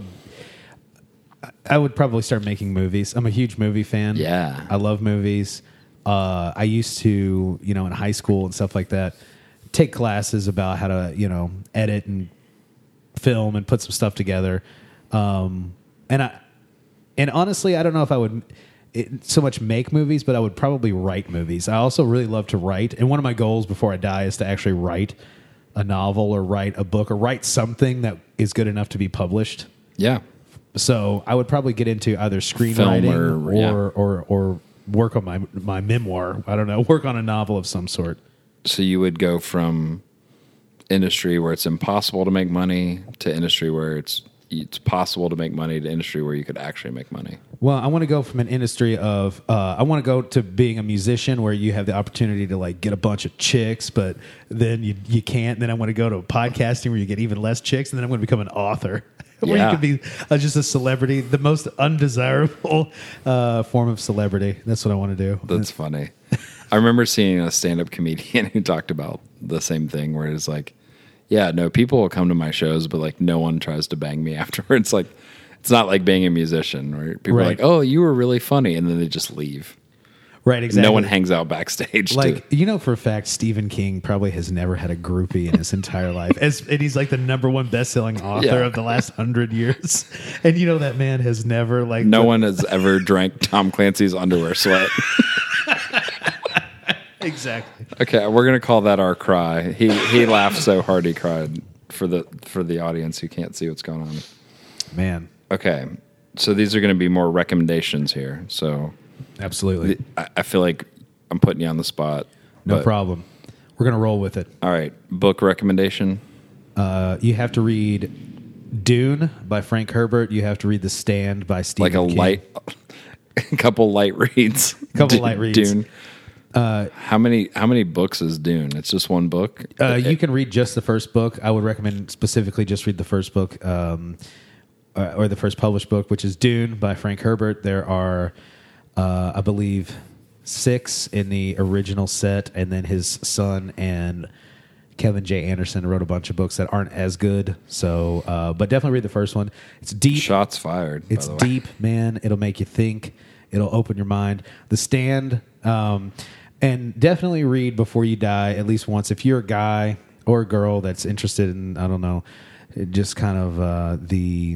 I would probably start making movies. I'm a huge movie fan. Yeah. I love movies. I used to, in high school and stuff like that, take classes about how to, edit and film and put some stuff together. And honestly, I don't know if I would so much make movies, but I would probably write movies. I also really love to write. And one of my goals before I die is to actually write a novel or write a book or write something that is good enough to be published. Yeah. So I would probably get into either screenwriting or work on my memoir. I don't know, work on a novel of some sort. So you would go from industry where it's impossible to make money to industry where it's possible to make money to industry where you could actually make money. Well, I want to go from an industry of I want to go to being a musician where you have the opportunity to like get a bunch of chicks, but then you can't. Then I want to go to podcasting where you get even less chicks, and then I'm going to become an author. Where you could be just a celebrity, the most undesirable form of celebrity. That's what I want to do. That's funny. I remember seeing a stand-up comedian who talked about the same thing where it's like, yeah, no, people will come to my shows, but like no one tries to bang me afterwards. Like, it's not like being a musician where people are like, oh, you were really funny. And then they just leave. Right, exactly. No one hangs out backstage. Like, for a fact, Stephen King probably has never had a groupie in his entire life. And he's like the number one best-selling author of the last 100 years. And that man has never like... No one has ever drank Tom Clancy's underwear sweat. Exactly. Okay, we're going to call that our cry. He laughed so hard he cried for the audience who can't see what's going on. Man. Okay, so these are going to be more recommendations here. So... Absolutely. I feel like I'm putting you on the spot. No problem. We're going to roll with it. All right. Book recommendation? You have to read Dune by Frank Herbert. You have to read The Stand by Stephen King. A couple light reads. Light reads. Dune. How many books is Dune? It's just one book? You can read just the first book. I would recommend specifically just read the first book or the first published book, which is Dune by Frank Herbert. There are... I believe 6 in the original set, and then his son and Kevin J. Anderson wrote a bunch of books that aren't as good. So, but definitely read the first one. It's deep. Shots fired. It's deep, man. It'll make you think. It'll open your mind. The Stand, and definitely read before you die at least once. If you're a guy or a girl that's interested in, I don't know, just kind of the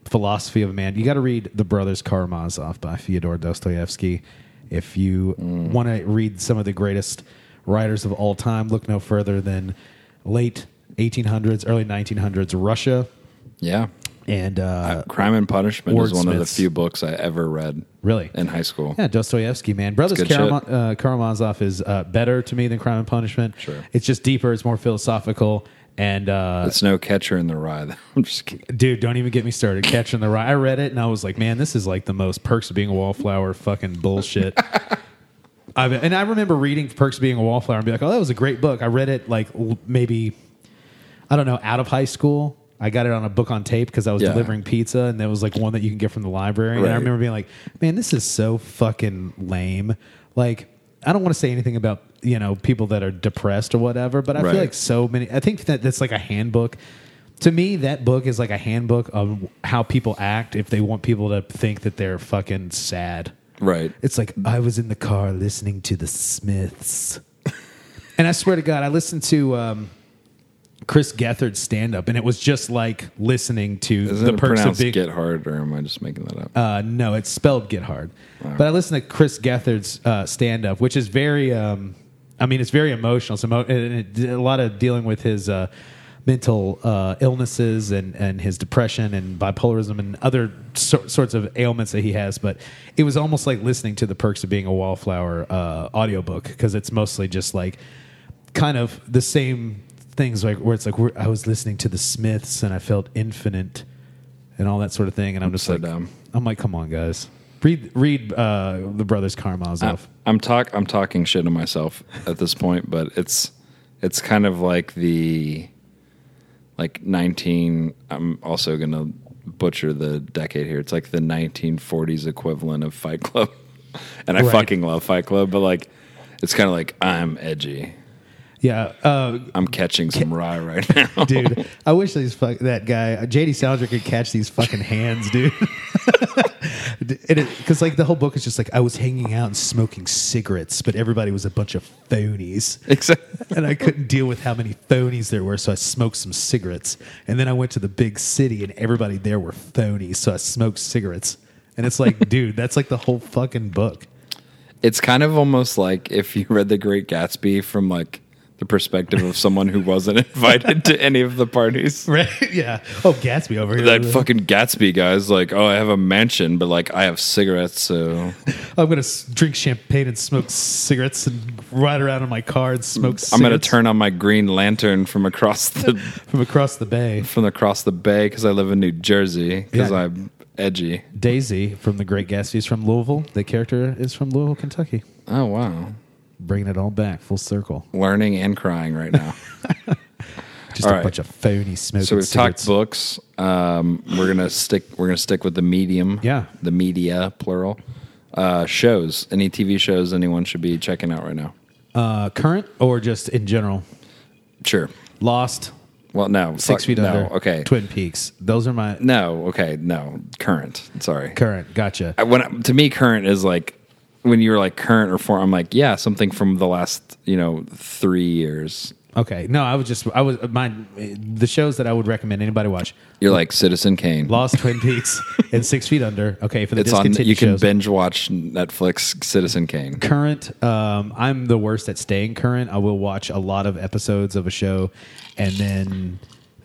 philosophy of a man. You got to read The Brothers Karamazov by Fyodor Dostoevsky. If you want to read some of the greatest writers of all time, look no further than late 1800s, early 1900s Russia. Yeah. And Crime and Punishment is one of the wordsmiths. few books I ever read. Really? In high school. Yeah, Dostoevsky, man. Brothers good shit. Karamazov is better to me than Crime and Punishment. Sure. It's just deeper. It's more philosophical. And It's no Catcher in the Rye. I'm just kidding. dude, don't even get me started. Catching the Rye. I read it and I was like, man, this is like the most Perks of Being a Wallflower fucking bullshit. And I remember reading Perks of Being a Wallflower and be like, oh, that was a great book. I read it like maybe, I don't know, out of high school. I got it on a book on tape because I was delivering pizza, and there was like one that you can get from the library. Right. And I remember being like, man, this is so fucking lame. Like, I don't want to say anything about, people that are depressed or whatever, but I feel like so many, I think that's like a handbook. To me, that book is like a handbook of how people act if they want people to think that they're fucking sad. Right. It's like, I was in the car listening to the Smiths. And I swear to God, I listened to Chris Gethard's stand-up, and it was just like listening to Isn't the it Perks of pronounced Being... Get Hard, or am I just making that up? No, it's spelled Get Hard. But I listened to Chris Gethard's stand-up, which is very... it's very emotional. And a lot of dealing with his mental illnesses and his depression and bipolarism and other sorts of ailments that he has. But it was almost like listening to The Perks of Being a Wallflower audiobook, because it's mostly just like kind of the same things, like where it's like I was listening to the Smiths and I felt infinite and all that sort of thing. And I'm just so like, dumb. I'm like, come on, guys. Read The Brothers Karamazov. I'm talking shit to myself at this point, but it's kind of like I'm also gonna butcher the decade here. It's like the 1940s equivalent of Fight Club, and I fucking love Fight Club, but like it's kind of like I'm edgy. Yeah, I'm catching some rye right now, dude. I wish that guy JD Salinger could catch these fucking hands, dude. Because like the whole book is just like, I was hanging out and smoking cigarettes, but everybody was a bunch of phonies. Exactly. And I couldn't deal with how many phonies there were, so I smoked some cigarettes. And then I went to the big city, and everybody there were phonies, so I smoked cigarettes. And it's like, dude, that's like the whole fucking book. It's kind of almost like if you read The Great Gatsby from like the perspective of someone who wasn't invited to any of the parties. Right? Yeah. Oh, Gatsby over here. That fucking Gatsby guy's like, oh, I have a mansion, but like I have cigarettes, so I'm going to drink champagne and smoke cigarettes and ride around in my car and smoke cigarettes. I'm going to turn on my Green Lantern from across the bay. From across the bay because I live in New Jersey because I'm edgy. Daisy from The Great Gatsby is from Louisville. The character is from Louisville, Kentucky. Oh, wow. Bringing it all back, full circle. Learning and crying right now. Just a bunch of phony smoking. So we've cigarettes. talked books. We're gonna stick with the medium. Yeah, the media plural. Shows. Any TV shows anyone should be checking out right now? Current or just in general? Sure. Lost. Well, no. 6 Feet Under. Okay. Twin Peaks. Those are my. No. Okay. No. Current. Sorry. Current. Gotcha. To me, current is like. When you're like current or form, I'm like, yeah, something from the last, 3 years. Okay. No, the shows that I would recommend anybody watch. You're like Citizen Kane. Lost, Twin Peaks, and 6 Feet Under. Okay, for the it's on. You can shows. binge watch Netflix Citizen Kane. Current. I'm the worst at staying current. I will watch a lot of episodes of a show and then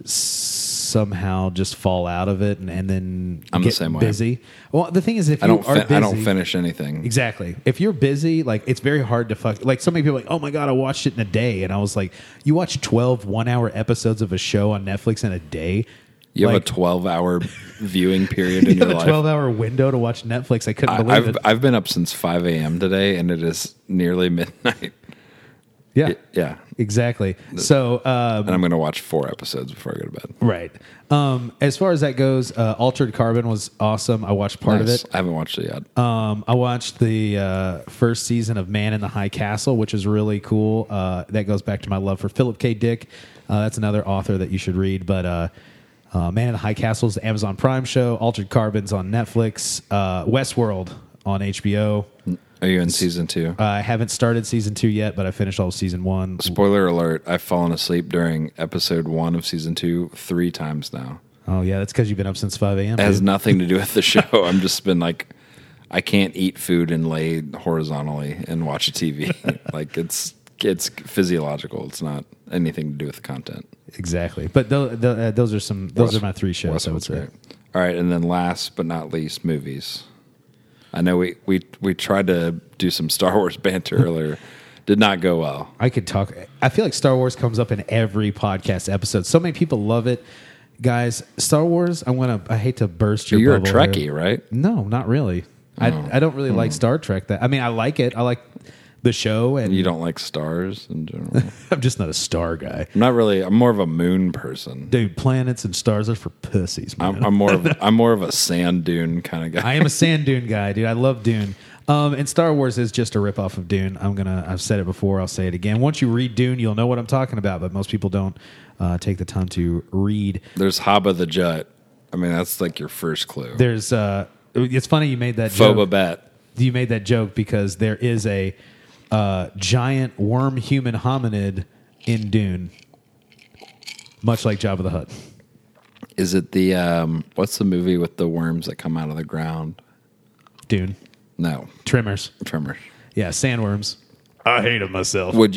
somehow just fall out of it and then I'm get the same way. busy. Well, the thing is, if I you don't are busy, I don't finish anything. Exactly. If you're busy, like it's very hard to like so many people are like, oh my God, I watched it in a day. And I was like, you watch 12 1-hour episodes of a show on Netflix in a day? You have a 12-hour viewing period in your life. A 12-hour window to watch Netflix. I couldn't believe it. I've been up since 5 a.m. today, and it is nearly midnight. Yeah. Yeah. Exactly. So, and I'm going to watch 4 episodes before I go to bed. Right. As far as that goes, Altered Carbon was awesome. I watched part of it. I haven't watched it yet. I watched the first season of Man in the High Castle, which is really cool. That goes back to my love for Philip K. Dick. That's another author that you should read. But Man in the High Castle is the Amazon Prime show. Altered Carbon's on Netflix. Westworld on HBO. Are you in season 2? I haven't started season 2 yet, but I finished all of season 1. Spoiler alert, I've fallen asleep during episode 1 of season 2 3 times now. Oh, yeah, that's because you've been up since 5 a.m. It has dude. nothing to do with the show. I'm just been like, I can't eat food and lay horizontally and watch a TV. Like it's physiological. It's not anything to do with the content. Exactly. But those are my three shows, I would say. Great. All right, and then last but not least, movies. I know we tried to do some Star Wars banter earlier. Did not go well. I could talk. I feel like Star Wars comes up in every podcast episode. So many people love it. Guys, Star Wars, I hate to burst your You're bubble a Trekkie, here. right? No, not really. I don't really like Star Trek. I mean, I like it. I like the show. And You don't like stars in general? I'm just not a star guy. I'm more of a moon person. Dude, planets and stars are for pussies, man. I'm more of a sand dune kind of guy. I am a sand dune guy, dude. I love Dune. And Star Wars is just a ripoff of Dune. I've said it before. I'll say it again. Once you read Dune, you'll know what I'm talking about. But most people don't take the time to read. There's Haba the Jet. I mean, that's like your first clue. There's. It's funny you made that joke. Boba Bet. You made that joke because there is a giant worm human hominid in Dune, much like Jabba the Hutt. Is it the what's the movie with the worms that come out of the ground? Dune. No, Tremors. Tremors. Yeah, sandworms. I hate them myself. Would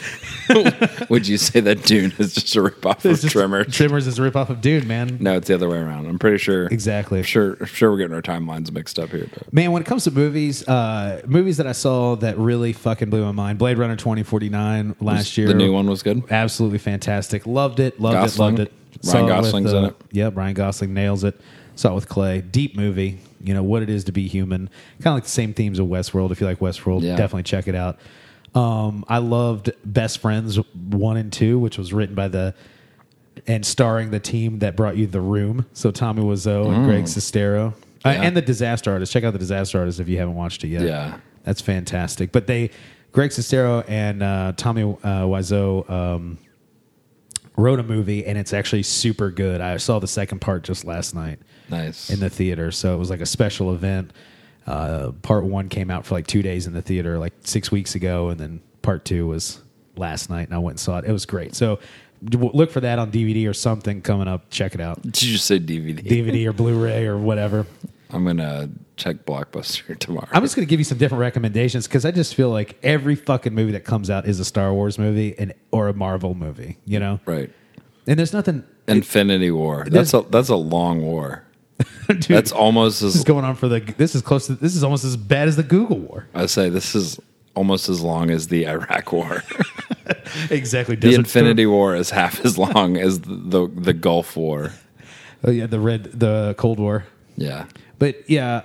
you say that Dune is just a ripoff of Tremors? Tremors is a ripoff of Dune, man. No, it's the other way around. I'm pretty sure. Exactly. I'm sure we're getting our timelines mixed up here. But. Man, when it comes to movies, movies that I saw that really fucking blew my mind. Blade Runner 2049 last year. The new one was good. Absolutely fantastic. Loved it. Gosling. Loved it. Ryan Gosling's in it. Yeah, Ryan Gosling nails it. Saw it with Clay. Deep movie. You know, what it is to be human. Kind of like the same themes of Westworld. If you like Westworld, definitely check it out. I loved Best Friends 1 and 2, which was written by and starring the team that brought you The Room. So Tommy Wiseau and Greg Sestero. And The Disaster Artist. Check out The Disaster Artist if you haven't watched it yet. Yeah. That's fantastic. But Greg Sestero and Tommy Wiseau wrote a movie, and it's actually super good. I saw the second part just last night. Nice. In the theater. So it was like a special event. Part 1 came out for like 2 days in the theater like 6 weeks ago, and then part 2 was last night, and I went and saw it. It was great. So look for that on DVD or something coming up. Check it out. Did you say DVD? DVD or Blu-ray or whatever. I'm going to check Blockbuster tomorrow. I'm just going to give you some different recommendations because I just feel like every fucking movie that comes out is a Star Wars movie or a Marvel movie, you know? Right. And there's nothing... Infinity War. That's a long war. Dude, that's almost this is going on for this is almost as bad as the Google War. I say this is almost as long as the Iraq War. Exactly. The Infinity War is half as long as the Gulf War. Oh yeah, the Cold War. Yeah. But yeah,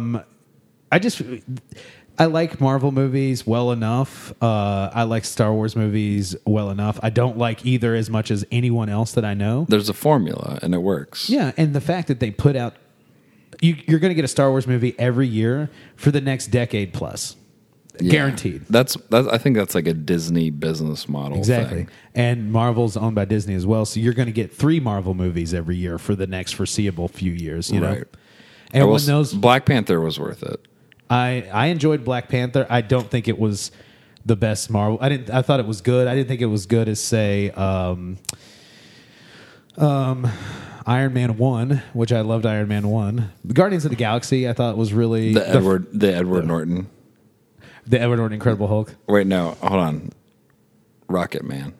I like Marvel movies well enough. I like Star Wars movies well enough. I don't like either as much as anyone else that I know. There's a formula, and it works. Yeah, and the fact that they put out... You're going to get a Star Wars movie every year for the next decade plus. Yeah. Guaranteed. That's I think that's like a Disney business model. Exactly. Thing. And Marvel's owned by Disney as well, so you're going to get 3 Marvel movies every year for the next foreseeable few years, you know? And when those... Black Panther was worth it. I enjoyed Black Panther. I don't think it was the best Marvel. I thought it was good. I didn't think it was good as say Iron Man 1, which I loved Iron Man 1. Guardians of the Galaxy I thought was really the Edward Norton. The Edward Norton Incredible Hulk. Wait, no, hold on. Rocket Man.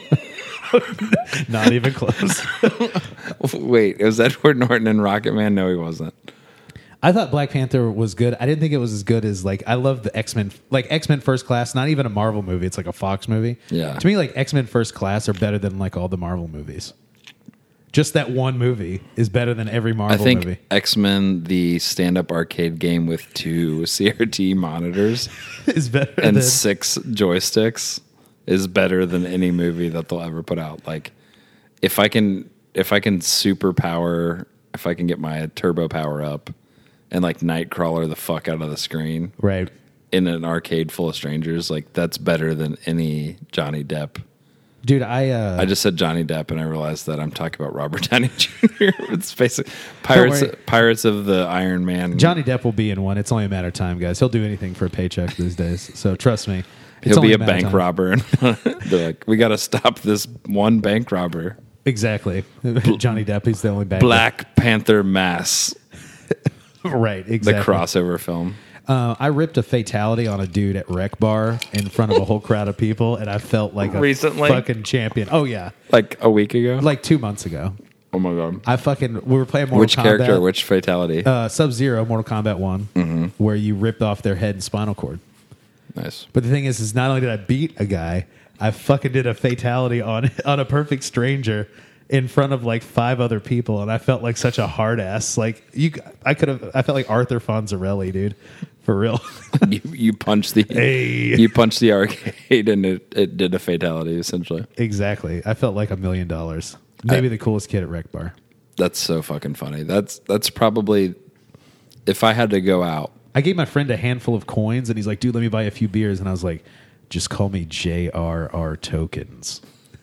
Not even close. Wait, it was Edward Norton and Rocket Man? No, he wasn't. I thought Black Panther was good. I didn't think it was as good as I love the X-Men. Like X-Men First Class, not even a Marvel movie. It's like a Fox movie. Yeah. To me, like X-Men First Class are better than like all the Marvel movies. Just that one movie is better than every Marvel movie. I think X-Men, the stand-up arcade game with 2 CRT monitors is better and than 6 joysticks is better than any movie that they'll ever put out. Like, if I can superpower, if I can get my turbo power up and like Nightcrawler the fuck out of the screen, right, in an arcade full of strangers, like that's better than any Johnny Depp. Dude, I just said Johnny Depp, and I realized that I'm talking about Robert Downey Jr. It's basically Pirates of the Iron Man. Johnny Depp will be in one. It's only a matter of time, guys. He'll do anything for a paycheck these days. So trust me. He'll be a bank robber. And they're like, we got to stop this one bank robber. Exactly. Johnny Depp, he's the only bad Black Panther Mass, guy. Right, exactly. the crossover film. I ripped a fatality on a dude at Rec Bar in front of a whole crowd of people, and I felt like a Recently? fucking champion. Oh, yeah. Like a week ago? Like 2 months ago. Oh my God. We were playing Mortal Which Kombat. character, which fatality? Sub-Zero, Mortal Kombat 1, where you ripped off their head and spinal cord. Nice. But the thing is not only did I beat a guy, I fucking did a fatality on a perfect stranger in front of like 5 other people, and I felt like such a hard ass. Like I felt like Arthur Fonzarelli, dude, for real. you punched the you punched the arcade, and it did a fatality essentially. Exactly. I felt like $1 million. Maybe the coolest kid at Rec Bar. That's so fucking funny. That's probably, if I had to go out. I gave my friend a handful of coins, and he's like, "Dude, let me buy a few beers." And I was like, "Just call me JRR Tokens."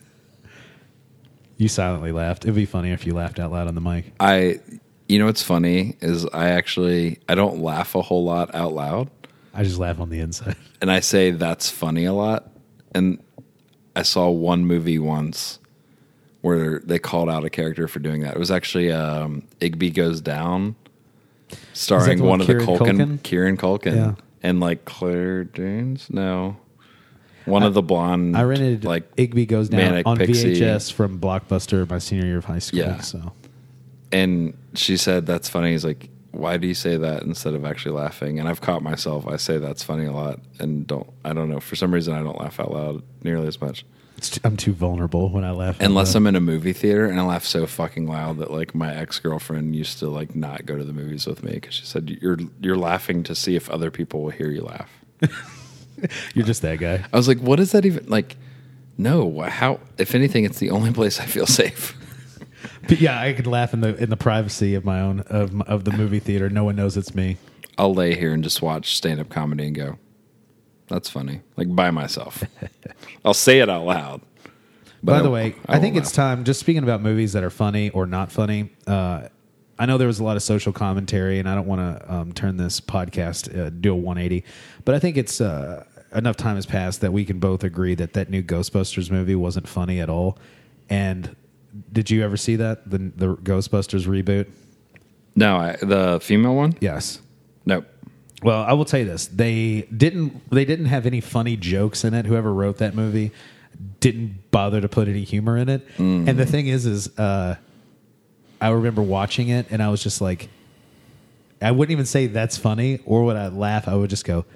You silently laughed. It'd be funny if you laughed out loud on the mic. You know what's funny is I don't laugh a whole lot out loud. I just laugh on the inside. And I say that's funny a lot. And I saw one movie once where they called out a character for doing that. It was actually Igby Goes Down, starring one of Kieran Culkin. Yeah. And like Claire Danes? No. One of the blonde. I rented like Igby Goes Down on Pixie. VHS from Blockbuster my senior year of high school. Yeah. So. And she said, that's funny. He's like, why do you say that instead of actually laughing? And I've caught myself. I say that's funny a lot and I don't know. For some reason, I don't laugh out loud nearly as much. I'm too vulnerable when I laugh. Unless I'm in a movie theater and I laugh so fucking loud that like my ex-girlfriend used to like not go to the movies with me because she said, you're laughing to see if other people will hear you laugh. You're just that guy. I was like, what is that even like? No, how? If anything, it's the only place I feel safe. But yeah, I could laugh in the privacy of my own of the movie theater. No one knows it's me. I'll lay here and just watch stand-up comedy and go, that's funny. Like by myself. I'll say it out loud. By the way, I think it's time, just speaking about movies that are funny or not funny, I know there was a lot of social commentary, and I don't want to turn this podcast, do a 180, but I think it's enough time has passed that we can both agree that new Ghostbusters movie wasn't funny at all. And did you ever see that, the Ghostbusters reboot? No, the female one? Yes. Nope. Well, I will tell you this: they didn't have any funny jokes in it. Whoever wrote that movie didn't bother to put any humor in it. And the thing is I remember watching it, and I was just like, I wouldn't even say that's funny, or would I laugh? I would just go,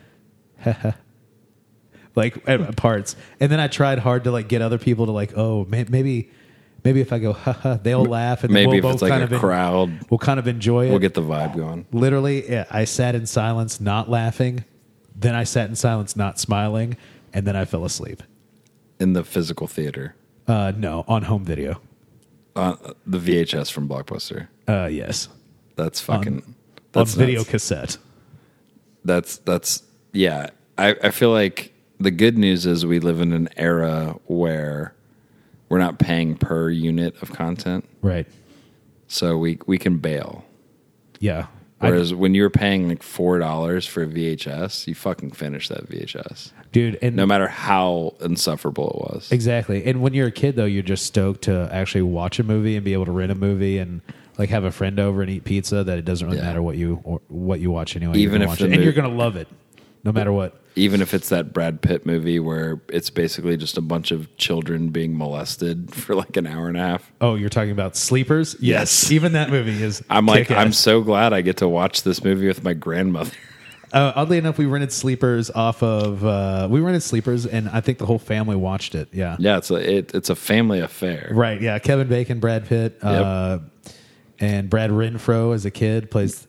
like at parts, and then I tried hard to like get other people to like, oh, maybe if I go, they'll laugh, and maybe we'll if both it's like kind a of crowd, we'll kind of enjoy it. We'll get the vibe going. Literally, yeah, I sat in silence, not laughing. Then I sat in silence, not smiling, and then I fell asleep. In the physical theater? No, on home video. The VHS from Blockbuster. Yes. That's fucking. That's on video cassette. That's yeah. I feel like the good news is we live in an era where we're not paying per unit of content, right? So we can bail. Yeah. Whereas when you were paying like $4 for a VHS, you fucking finish that VHS, dude. And no matter how insufferable it was. Exactly. And when you're a kid, though, you're just stoked to actually watch a movie and be able to rent a movie and like have a friend over and eat pizza. That it doesn't really matter what you watch anyway. Even if and you're gonna love it, no matter what. Even if it's that Brad Pitt movie where it's basically just a bunch of children being molested for like an hour and a half. Oh, you're talking about Sleepers? Yes. Even that movie is I'm like, kick-ass. I'm so glad I get to watch this movie with my grandmother. Oddly enough, we rented Sleepers off of... and I think the whole family watched it. Yeah. Yeah, it's a family affair. Right, yeah. Kevin Bacon, Brad Pitt, and Brad Renfro as a kid plays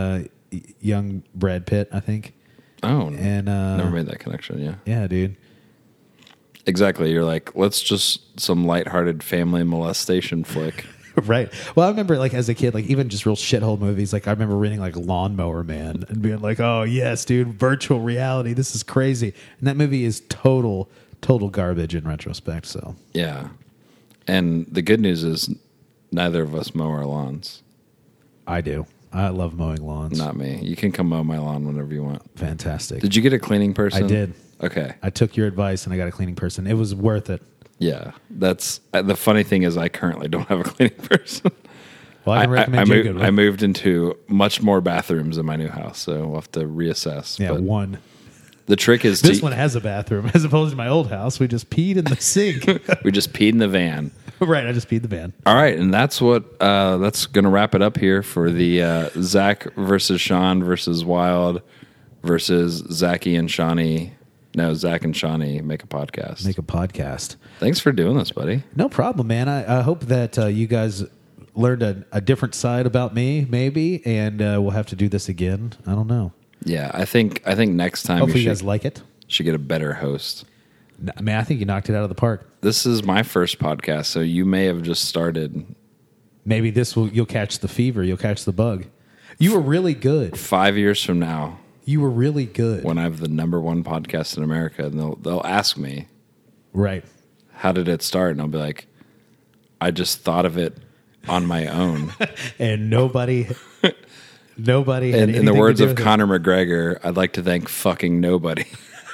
young Brad Pitt, I think. Oh, and never made that connection. Yeah, yeah, dude. Exactly. You're like, let's just some lighthearted family molestation flick. Right. Well, I remember like as a kid, like even just real shithole movies. Like I remember reading like Lawnmower Man and being like, "Oh yes, dude, virtual reality. This is crazy." And that movie is total garbage in retrospect. So yeah. And the good news is, neither of us mow our lawns. I do. I love mowing lawns. Not me. You can come mow my lawn whenever you want. Fantastic. Did you get a cleaning person? I did. Okay. I took your advice and I got a cleaning person. It was worth it. Yeah, that's the funny thing is I currently don't have a cleaning person. Well, I can recommend you a good one. I moved into much more bathrooms in my new house, so we'll have to reassess. Yeah, but one. The trick is this one has a bathroom as opposed to my old house. We just peed in the sink. We just peed in the van. Right, I just peed the van. All right, and that's going to wrap it up here for the Zach versus Sean versus Wild versus Zachy and Shawnee. No, Zach and Shawnee make a podcast. Make a podcast. Thanks for doing this, buddy. No problem, man. I hope that you guys learned a different side about me, maybe, and we'll have to do this again. I don't know. Yeah, I think next time hopefully you guys like it. Should get a better host. Man, I think you knocked it out of the park. This is my first podcast, so you may have just started. Maybe you'll catch the fever. You'll catch the bug. You were really good. 5 years from now. You were really good. When I have the #1 podcast in America, and they'll ask me, right, how did it start? And I'll be like, I just thought of it on my own. And nobody had in the words of Conor McGregor, I'd like to thank fucking nobody.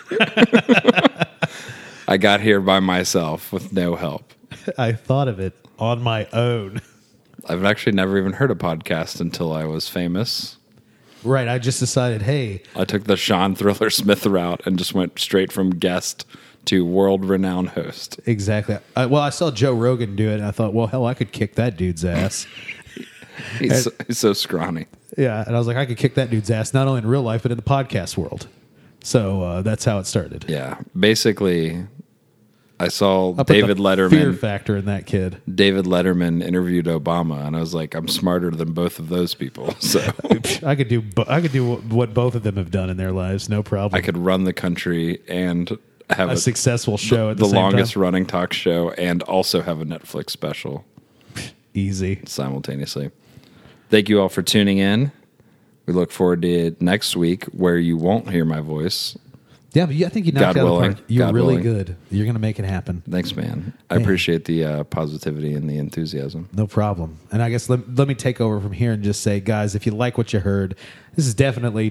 I got here by myself with no help. I thought of it on my own. I've actually never even heard a podcast until I was famous. Right, I just decided, hey. I took the Sean Thriller Smith route and just went straight from guest to world-renowned host. Exactly. I saw Joe Rogan do it, and I thought, well, hell, I could kick that dude's ass. He's so scrawny. Yeah, and I was like, I could kick that dude's ass, not only in real life, but in the podcast world. So that's how it started. Yeah, basically, I saw David Letterman. Fear factor in that kid. David Letterman interviewed Obama, and I was like, I'm smarter than both of those people. So I could do what both of them have done in their lives, no problem. I could run the country and have a successful show at the same longest time. running talk show, and also have a Netflix special. Easy. Simultaneously. Thank you all for tuning in. We look forward to next week, where you won't hear my voice. Yeah, but I think you knocked God it out willing. of the park. You're God really willing. good. You're going to make it happen. Thanks, man. I appreciate the positivity and the enthusiasm. No problem. And I guess let me take over from here and just say, guys, if you like what you heard, this is definitely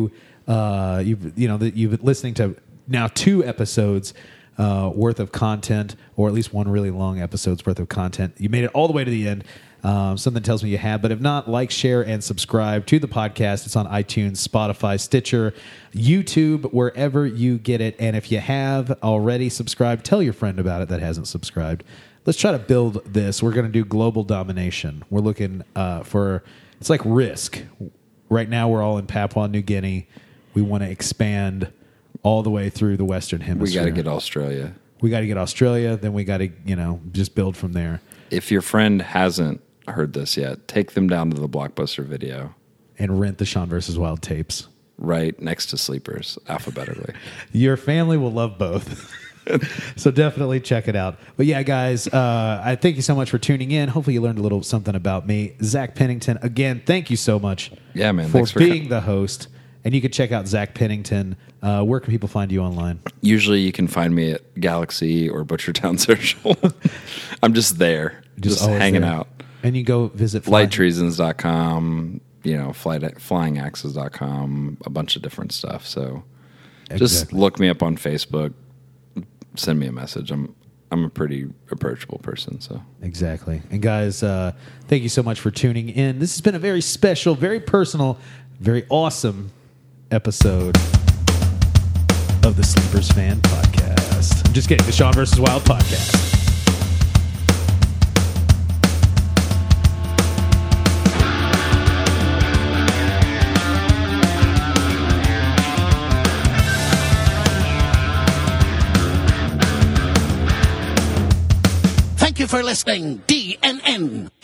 you've been listening to now 2 episodes worth of content, or at least one really long episode's worth of content. You made it all the way to the end. Something tells me you have, but if not, like, share, and subscribe to the podcast. It's on iTunes, Spotify, Stitcher, YouTube, wherever you get it. And if you have already subscribed, tell your friend about it that hasn't subscribed. Let's try to build this. We're going to do global domination. We're looking for, it's like Risk. Right now, we're all in Papua New Guinea. We want to expand all the way through the Western Hemisphere. We got to get Australia. Then we got to, just build from there. If your friend hasn't heard this yet, take them down to the Blockbuster Video and rent the Sean vs. Wild tapes right next to Sleepers alphabetically. Your family will love both. So definitely check it out. But yeah, guys, I thank you so much for tuning in. Hopefully you learned a little something about me. Zach Pennington, again, thank you so much for being the host. And you can check out Zach Pennington. Where can people find you online? Usually you can find me at Galaxy or Butchertown Social. I'm just there, just hanging out. And you go visit FlightTreasons.com, FlyingAxes.com, a bunch of different stuff. So just look me up on Facebook, send me a message. I'm a pretty approachable person. So exactly. And guys, thank you so much for tuning in. This has been a very special, very personal, very awesome episode of the Sleepers Fan Podcast. I'm just kidding. The Sean vs. Wild Podcast. Thank you for listening, DNN.